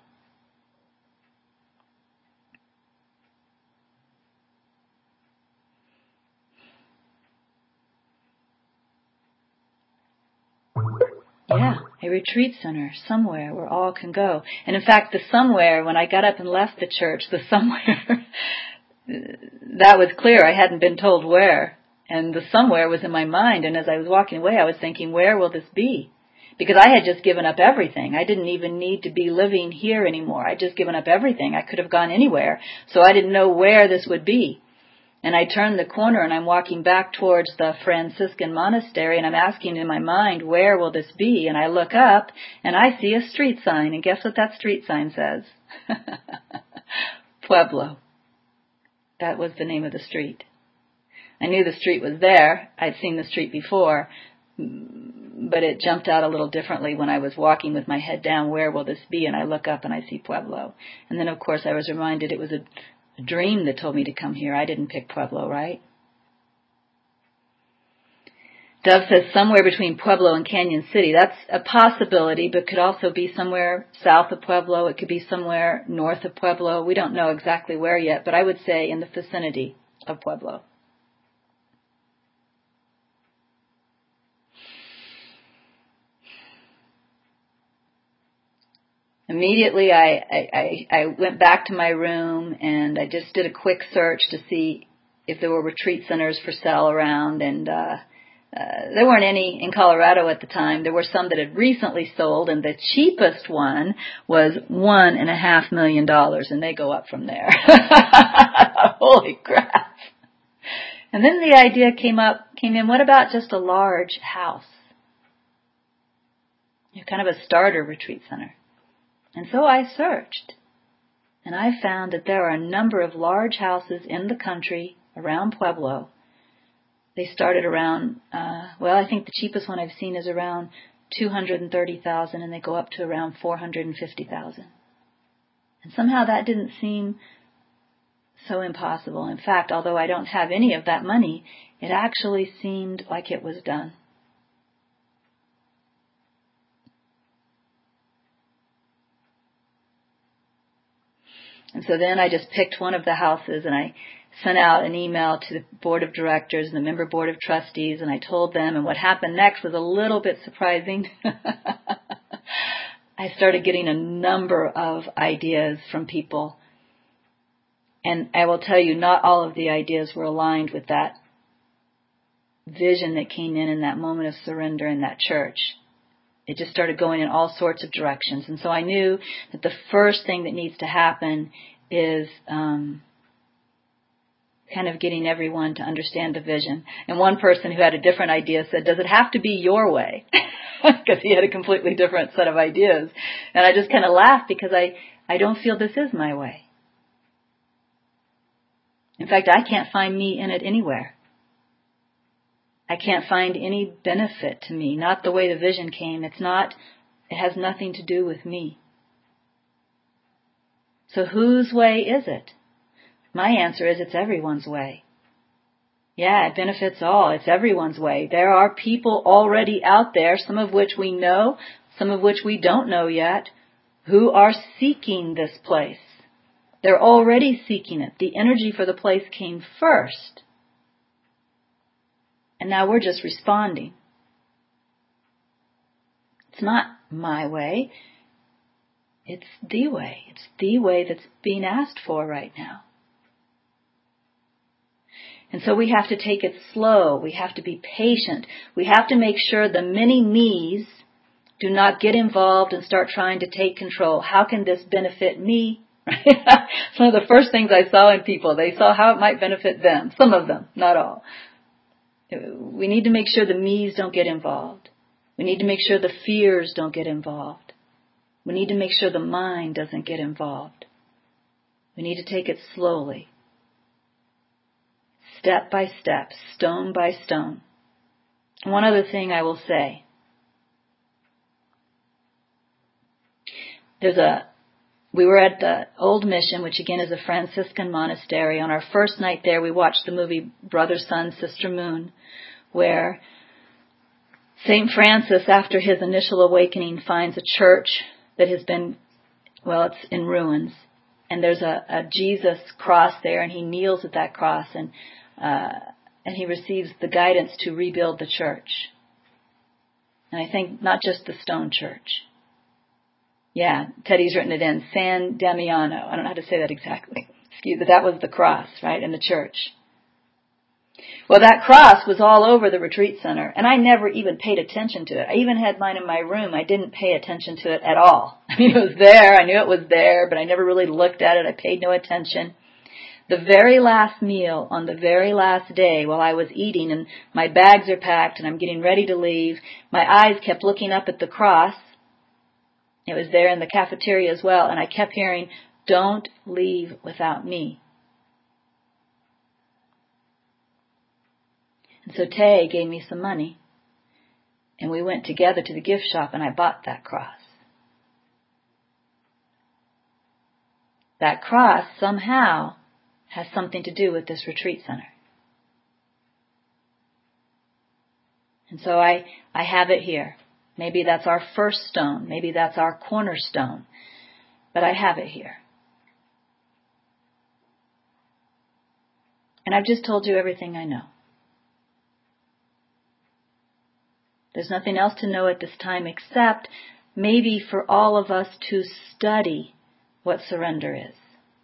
Yeah, a retreat center somewhere where all can go. And in fact, the somewhere, when I got up and left the church, the somewhere, that was clear. I hadn't been told where. And the somewhere was in my mind. And as I was walking away, I was thinking, where will this be? Because I had just given up everything. I didn't even need to be living here anymore. I'd just given up everything. I could have gone anywhere. So I didn't know where this would be. And I turned the corner and I'm walking back towards the Franciscan monastery and I'm asking in my mind, where will this be? And I look up and I see a street sign. And guess what that street sign says? Pueblo. That was the name of the street. I knew the street was there. I'd seen the street before, but it jumped out a little differently when I was walking with my head down, where will this be? And I look up and I see Pueblo. And then, of course, I was reminded it was a A dream that told me to come here. I didn't pick Pueblo, right? Dove says somewhere between Pueblo and Canyon City. That's a possibility, but could also be somewhere south of Pueblo. It could be somewhere north of Pueblo. We don't know exactly where yet, but I would say in the vicinity of Pueblo. Immediately, I, I, I went back to my room and I just did a quick search to see if there were retreat centers for sale around, and uh, uh, there weren't any in Colorado at the time. There were some that had recently sold, and the cheapest one was one and a half million dollars, and they go up from there. Holy crap! And then the idea came up, came in. What about just a large house? You know, kind of a starter retreat center. And so I searched, and I found that there are a number of large houses in the country around Pueblo. They started around, uh, well, I think the cheapest one I've seen is around two hundred thirty thousand dollars, and they go up to around four hundred fifty thousand dollars. And somehow that didn't seem so impossible. In fact, although I don't have any of that money, it actually seemed like it was done. And so then I just picked one of the houses and I sent out an email to the board of directors and the member board of trustees, and I told them, and what happened next was a little bit surprising. I started getting a number of ideas from people. And I will tell you, not all of the ideas were aligned with that vision that came in in that moment of surrender in that church. It just started going in all sorts of directions. And so I knew that the first thing that needs to happen is um, kind of getting everyone to understand the vision. And one person who had a different idea said, does it have to be your way? Because he had a completely different set of ideas. And I just kind of laughed because I, I don't feel this is my way. In fact, I can't find me in it anywhere. I can't find any benefit to me, not the way the vision came. It's not, it has nothing to do with me. So whose way is it? My answer is it's everyone's way. Yeah, it benefits all. It's everyone's way. There are people already out there, some of which we know, some of which we don't know yet, who are seeking this place. They're already seeking it. The energy for the place came first. And now we're just responding. It's not my way. It's the way. It's the way that's being asked for right now. And so we have to take it slow. We have to be patient. We have to make sure the many me's do not get involved and start trying to take control. How can this benefit me? Some of the first things I saw in people, they saw how it might benefit them. Some of them, not all. We need to make sure the me's don't get involved. We need to make sure the fears don't get involved. We need to make sure the mind doesn't get involved. We need to take it slowly. Step by step, stone by stone. One other thing I will say. There's a, we were at the Old Mission, which again is a Franciscan monastery. On our first night there, we watched the movie Brother, Sun, Sister, Moon, where Saint Francis, after his initial awakening, finds a church that has been, well, it's in ruins. And there's a, a Jesus cross there, and he kneels at that cross, and uh, and he receives the guidance to rebuild the church. And I think not just the stone church. Yeah, Teddy's written it in, San Damiano. I don't know how to say that exactly. Excuse me, but that was the cross, right, in the church. Well, that cross was all over the retreat center, and I never even paid attention to it. I even had mine in my room. I didn't pay attention to it at all. I mean, it was there. I knew it was there, but I never really looked at it. I paid no attention. The very last meal on the very last day while I was eating, and my bags are packed, and I'm getting ready to leave, my eyes kept looking up at the cross. It was there in the cafeteria as well, and I kept hearing, "Don't leave without me." And so Tay gave me some money, and we went together to the gift shop, and I bought that cross. That cross somehow has something to do with this retreat center. And so I, I have it here. Maybe that's our first stone. Maybe that's our cornerstone. But I have it here. And I've just told you everything I know. There's nothing else to know at this time except maybe for all of us to study what surrender is.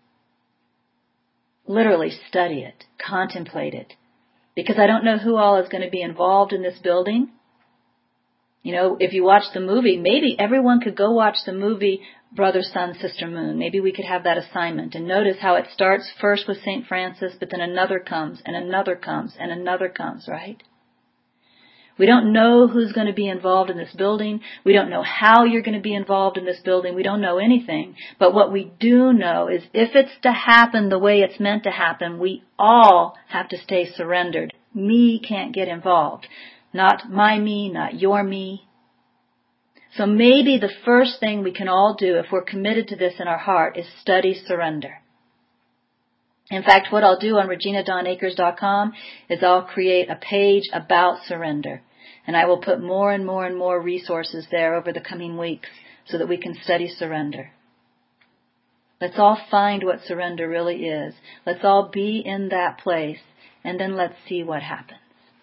Literally study it, contemplate it. Because I don't know who all is going to be involved in this building. You know, if you watch the movie, maybe everyone could go watch the movie Brother, Sun, Sister, Moon. Maybe we could have that assignment and notice how it starts first with Saint Francis, but then another comes and another comes and another comes, right? We don't know who's going to be involved in this building. We don't know how you're going to be involved in this building. We don't know anything. But what we do know is if it's to happen the way it's meant to happen, we all have to stay surrendered. Me can't get involved. Not my me, not your me. So maybe the first thing we can all do if we're committed to this in our heart is study surrender. In fact, what I'll do on regina dawn akers dot com is I'll create a page about surrender. And I will put more and more and more resources there over the coming weeks so that we can study surrender. Let's all find what surrender really is. Let's all be in that place, and then let's see what happens.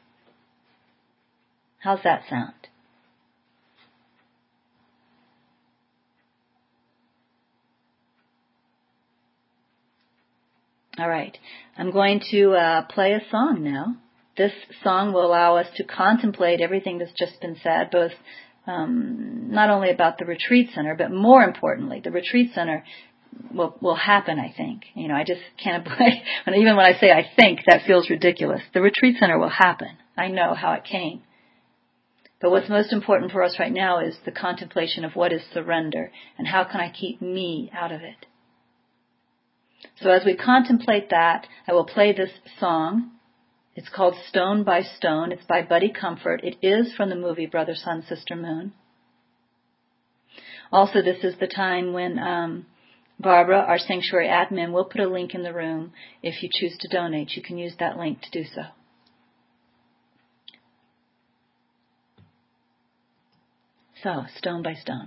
How's that sound? All right. I'm going to uh, play a song now. This song will allow us to contemplate everything that's just been said, both um, not only about the retreat center, but more importantly, the retreat center will will happen, I think. You know, I just can't play. Even when I say I think, that feels ridiculous. The retreat center will happen. I know how it came. But what's most important for us right now is the contemplation of what is surrender and how can I keep me out of it. So as we contemplate that, I will play this song. It's called Stone by Stone. It's by Buddy Comfort. It is from the movie Brother, Sun, Sister, Moon. Also, this is the time when um, Barbara, our sanctuary admin, will put a link in the room. If you choose to donate, you can use that link to do so. So, Stone by Stone.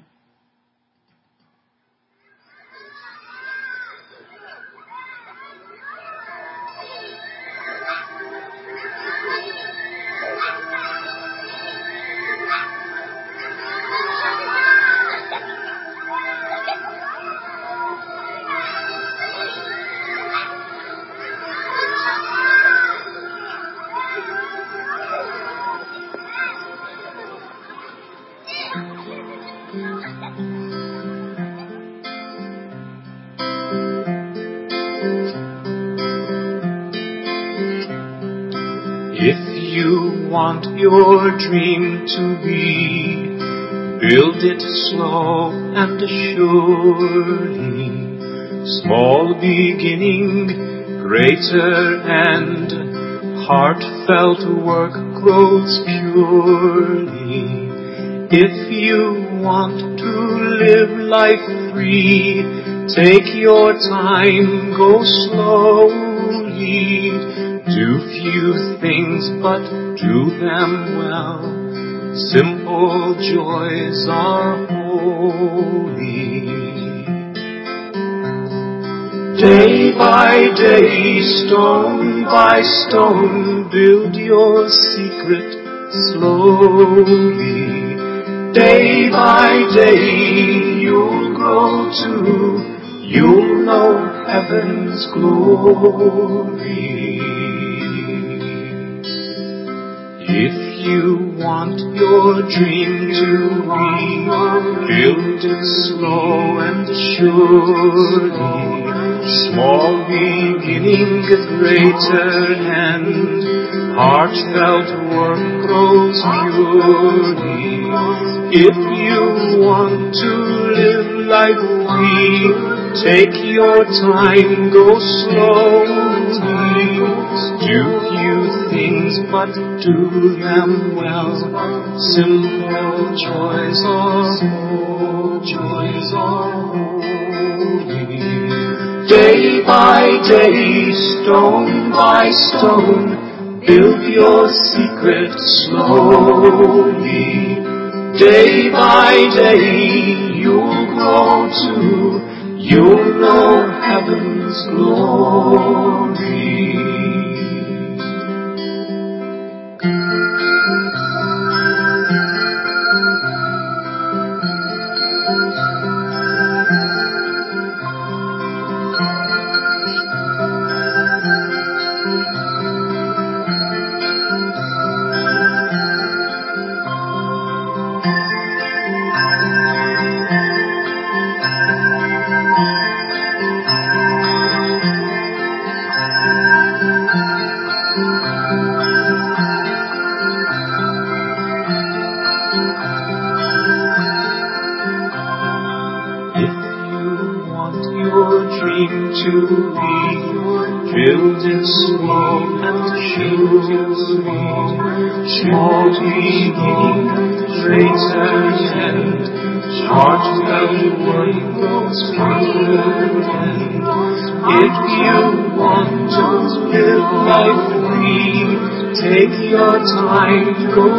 If you want your dream to be, build it slow and surely. Small beginning, greater end, heartfelt work grows purely. If you want to live life free, take your time, go slowly. Do few things, but do them well. Simple joys are holy. Day by day, stone by stone, build your secret slowly. Day by day, you'll grow too. You'll know heaven's glory. If you want your dream to be, build it slow and surely. Small beginning, a greater end, heartfelt work grows purely. If you want to live life free, take your time, go slowly. Do few things, but do them well. Simple joys are whole, joys are holy. Day by day, stone by stone, Build your secret slowly. Day by day you'll grow to, you'll know heaven's glory. To be drilled in slow and surely, small beginning, greater end, heartfelt one goes end. If you want to live life free, take your time, go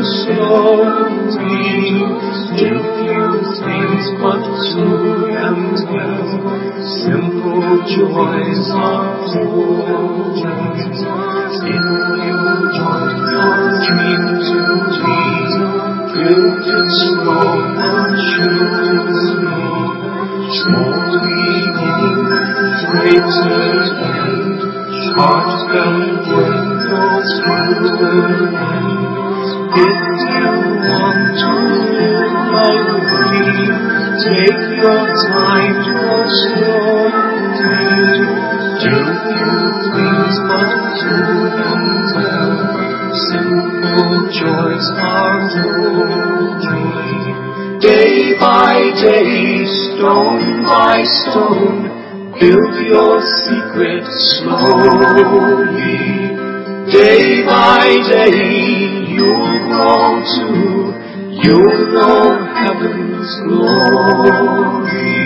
slowly, do few things but true and well. Simple joys are full. If you want your dream to be, build it slow and surely. Small beginning, greater end, heartfelt one goes end. If you want to live life free, take your time, go slowly, do few things but true and well. Simple joys are holy. Day by day, stone by stone, build your secret slowly. Day by day, you'll grow to, you'll know heaven's glory.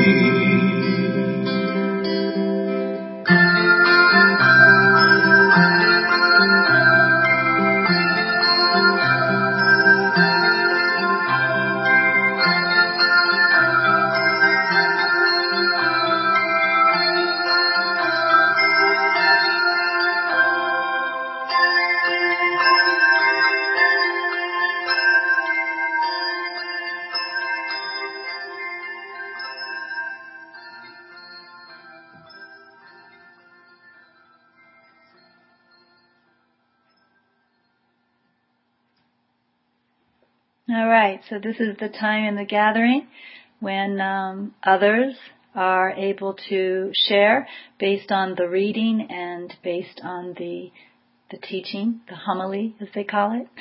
All right, so this is the time in the gathering when um, others are able to share based on the reading and based on the the teaching, the homily, as they call it.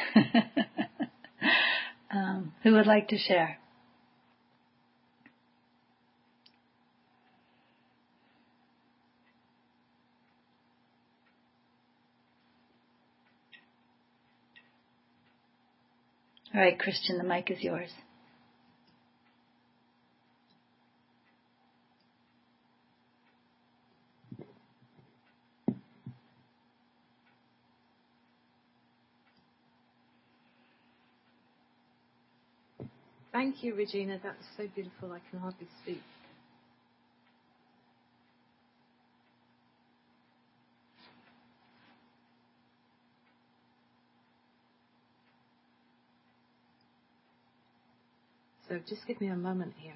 um, who would like to share? All right, Christian, the mic is yours. Thank you, Regina. That was so beautiful. I can hardly speak. So just give me a moment here.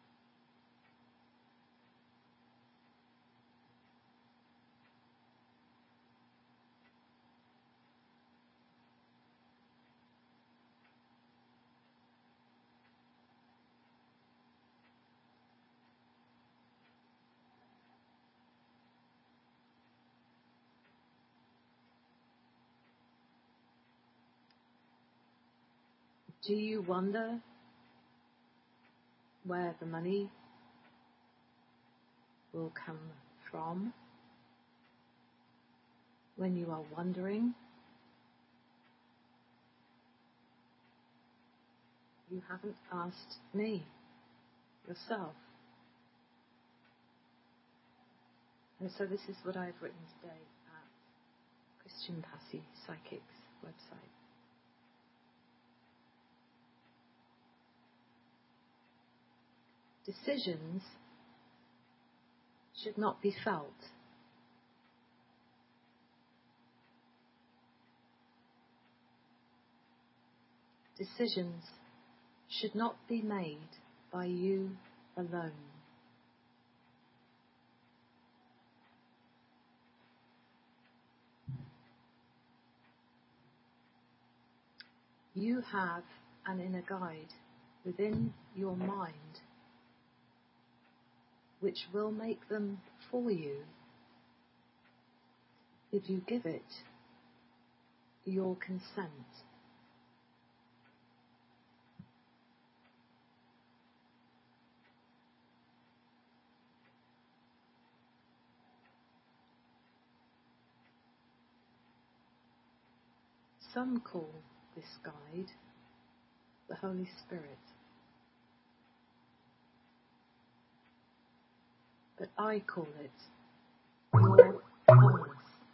Do you wonder where the money will come from when you are wondering? You haven't asked me, yourself. And so this is what I've written today at Shimpasi Psychics website. Decisions should not be felt. Decisions should not be made by you alone. You have an inner guide within your mind which will make them for you if you give it your consent. Some call this guide the Holy Spirit, but I call it your wholeness.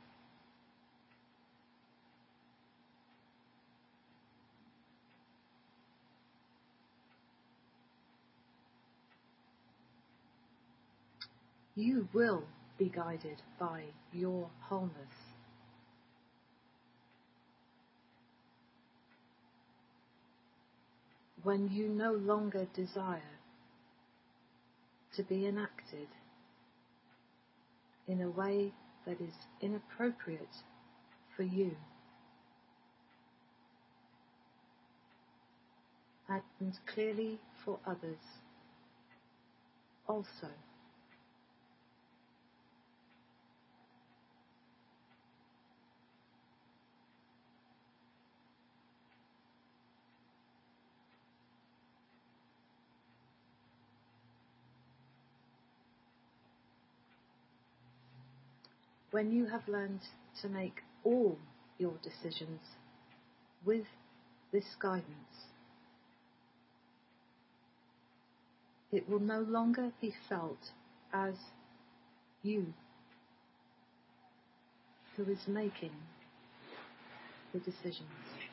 You will be guided by your wholeness. When you no longer desire to be enacted in a way that is inappropriate for you, and clearly for others also. When you have learned to make all your decisions with this guidance, it will no longer be felt as you who is making the decisions.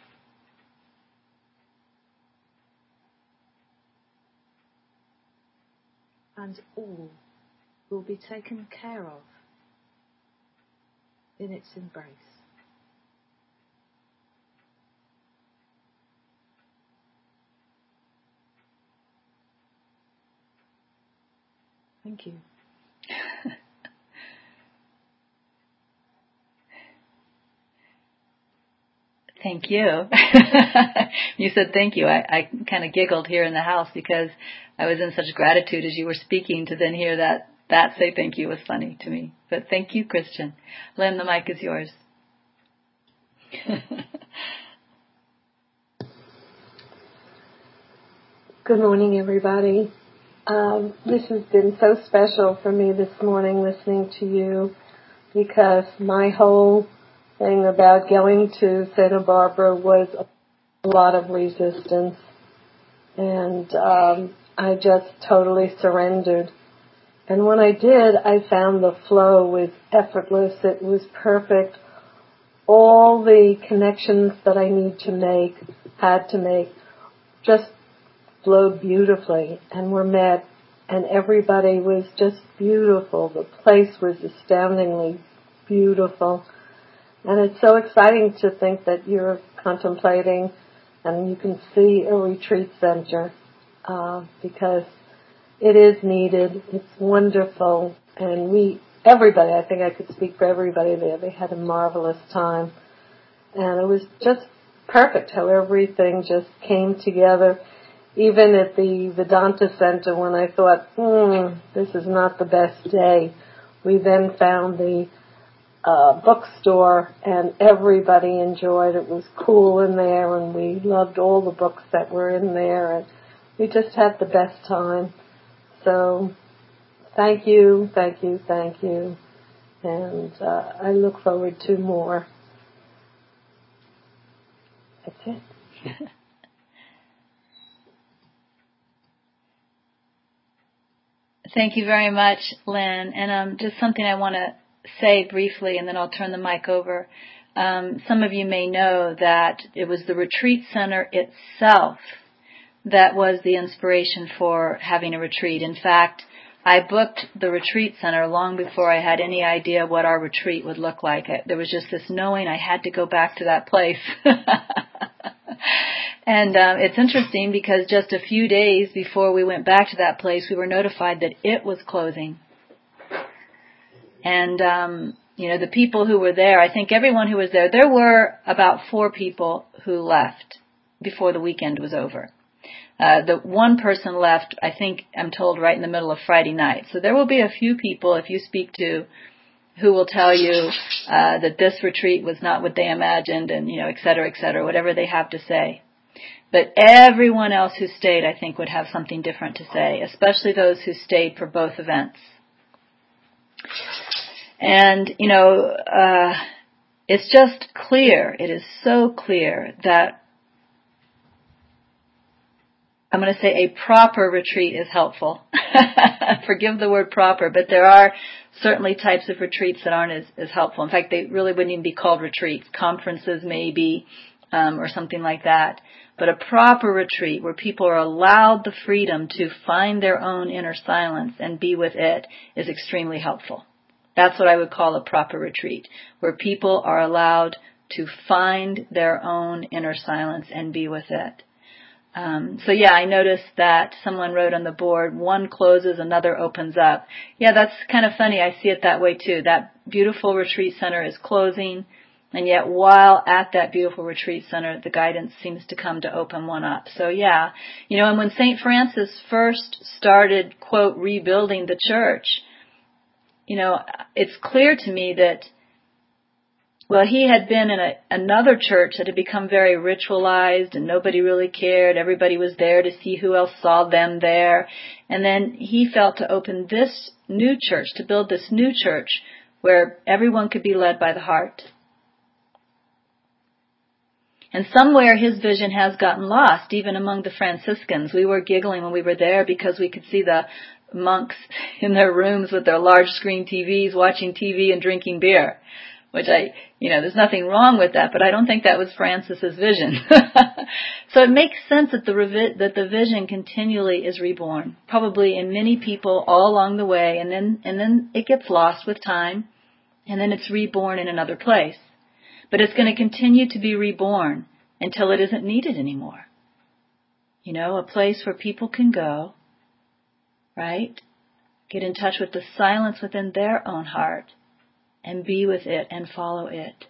And all will be taken care of in its embrace. Thank you. Thank you. You said thank you. I, I kind of giggled here in the house because I was in such gratitude as you were speaking to then hear that, that say thank you was funny to me. But thank you, Christian. Lynn, the mic is yours. Good morning, everybody. Um, this has been so special for me this morning listening to you because my whole thing about going to Santa Barbara was a lot of resistance, and um, I just totally surrendered. And when I did, I found the flow was effortless. It was perfect. All the connections that I need to make, had to make, just flowed beautifully and were met. And everybody was just beautiful. The place was astoundingly beautiful. And it's so exciting to think that you're contemplating and you can see a retreat center uh, because it is needed. It's wonderful. And we, everybody, I think I could speak for everybody there, they had a marvelous time. And it was just perfect how everything just came together. Even at the Vedanta Center when I thought, hmm, this is not the best day, we then found the uh, bookstore and everybody enjoyed it. It was cool in there and we loved all the books that were in there and we just had the best time. So thank you, thank you, thank you. And uh, I look forward to more. That's it. Thank you very much, Lynn. And um, just something I want to say briefly, and then I'll turn the mic over. um, some of you may know that it was the retreat center itself that was the inspiration for having a retreat. In fact, I booked the retreat center long before I had any idea what our retreat would look like. There was just this knowing I had to go back to that place. And um, it's interesting because just a few days before we went back to that place, we were notified that it was closing. And, um, you know, the people who were there, I think everyone who was there, there were about four people who left before the weekend was over. Uh, the one person left, I think, I'm told, right in the middle of Friday night. So there will be a few people, if you speak to, who will tell you uh, that this retreat was not what they imagined and, you know, et cetera, et cetera, whatever they have to say. But everyone else who stayed, I think, would have something different to say, especially those who stayed for both events. And, you know, uh, it's just clear, it is so clear that I'm going to say a proper retreat is helpful. Forgive the word proper, but there are certainly types of retreats that aren't as, as helpful. In fact, they really wouldn't even be called retreats. Conferences maybe, um, or something like that. But a proper retreat where people are allowed the freedom to find their own inner silence and be with it is extremely helpful. That's what I would call a proper retreat, where people are allowed to find their own inner silence and be with it. Um, so yeah, I noticed that someone wrote on the board, one closes, another opens up. Yeah, that's kind of funny. I see it that way too. That beautiful retreat center is closing, and yet while at that beautiful retreat center, the guidance seems to come to open one up. So yeah, you know, and when Saint Francis first started, quote, rebuilding the church, you know, it's clear to me that, well, he had been in a, another church that had become very ritualized and nobody really cared. Everybody was there to see who else saw them there. And then he felt to open this new church, to build this new church where everyone could be led by the heart. And somewhere his vision has gotten lost, even among the Franciscans. We were giggling when we were there because we could see the monks in their rooms with their large screen T Vs watching T V and drinking beer. Which I, you know, there's nothing wrong with that, but I don't think that was Francis's vision. So it makes sense that the revi- that the vision continually is reborn, probably in many people all along the way, and then and then it gets lost with time, and then it's reborn in another place. But it's going to continue to be reborn until it isn't needed anymore. You know, a place where people can go, right? Get in touch with the silence within their own heart and be with it and follow it.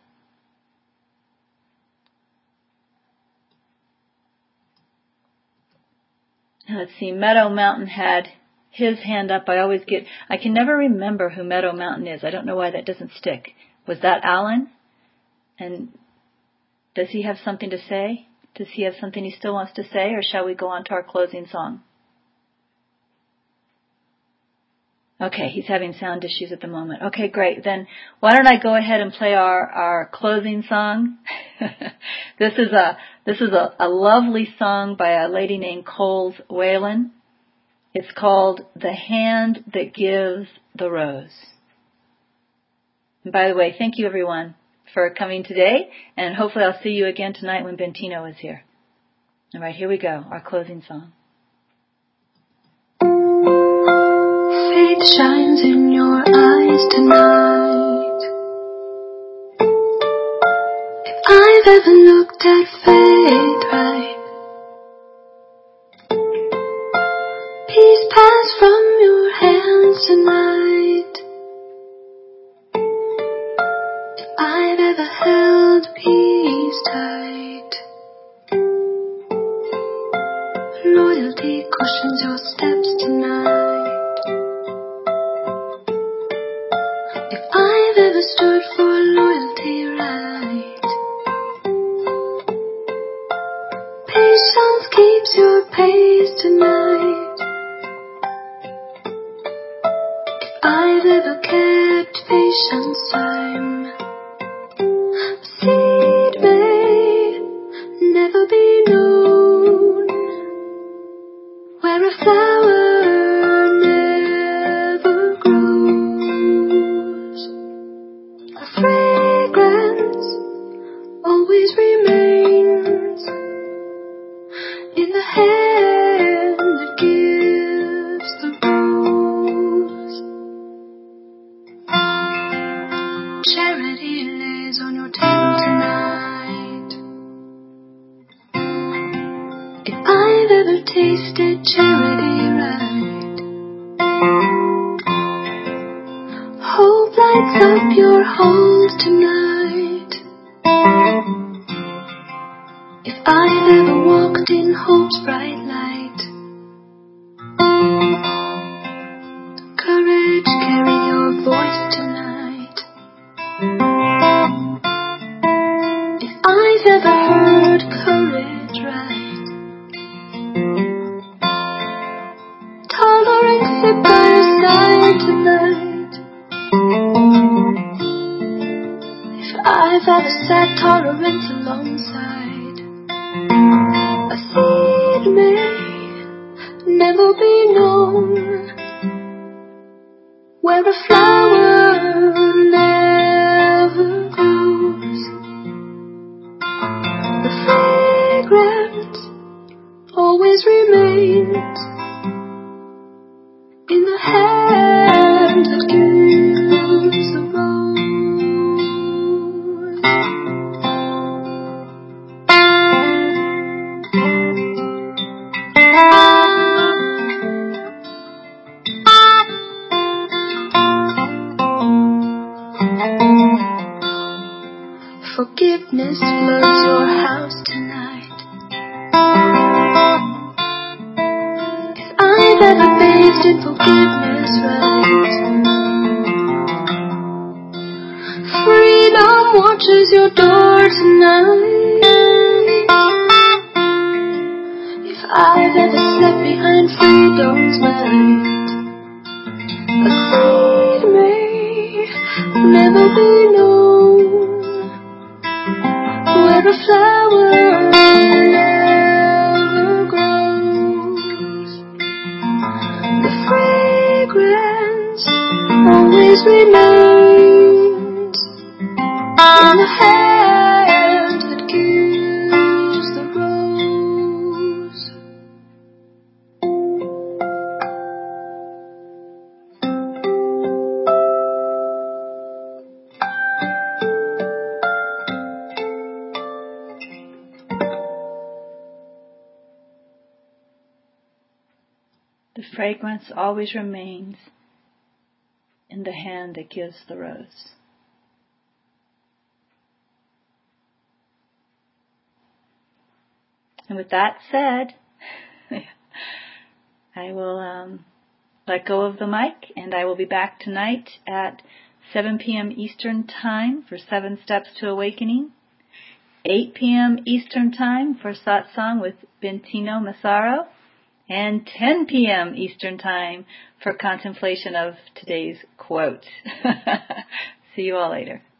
Now let's see, Meadow Mountain had his hand up. I always get, I can never remember who Meadow Mountain is. I don't know why that doesn't stick. Was that Alan? And does he have something to say? Does he have something he still wants to say, or shall we go on to our closing song? Okay, he's having sound issues at the moment. Okay, great. Then why don't I go ahead and play our, our closing song? This is a this is a, a lovely song by a lady named Coles Whalen. It's called The Hand That Gives the Rose. And by the way, thank you everyone for coming today, and hopefully I'll see you again tonight when Bentino is here. All right, here we go, our closing song. Faith shines in your eyes tonight. If I've ever looked at faith right, peace pass from your hands tonight. If I've ever held peace tight, loyalty cushions your steps tonight. If I've ever stood for loyalty right, patience keeps your pace tonight. If I've ever kept patience time, a seed may never be known, where a flower never grows. A fragrance tasted charity right. Hope lights up your halls tonight. If I've ever walked in hope's bright light, courage, carry your voice tonight. If I've ever heard courage right, tolerance set by your side tonight. If I've ever sat tolerance alongside, a seed may never be known where a flower never grows. The fragrance always remains in the hand that gives the rose. Forgiveness floods your house tonight. If I've ever bathed in forgiveness right, freedom watches your door tonight. If I've ever slept behind freedom's light, a seed may never be known where a flower never grows. The fragrance always remains in the hand that gives the rose. The fragrance always remains in the hand that gives the rose. And with that said, I will um, let go of the mic, and I will be back tonight at seven p.m. Eastern Time for Seven Steps to Awakening, eight p.m. Eastern Time for Satsang with Bentino Massaro, and ten p.m. Eastern Time for contemplation of today's quote. See you all later.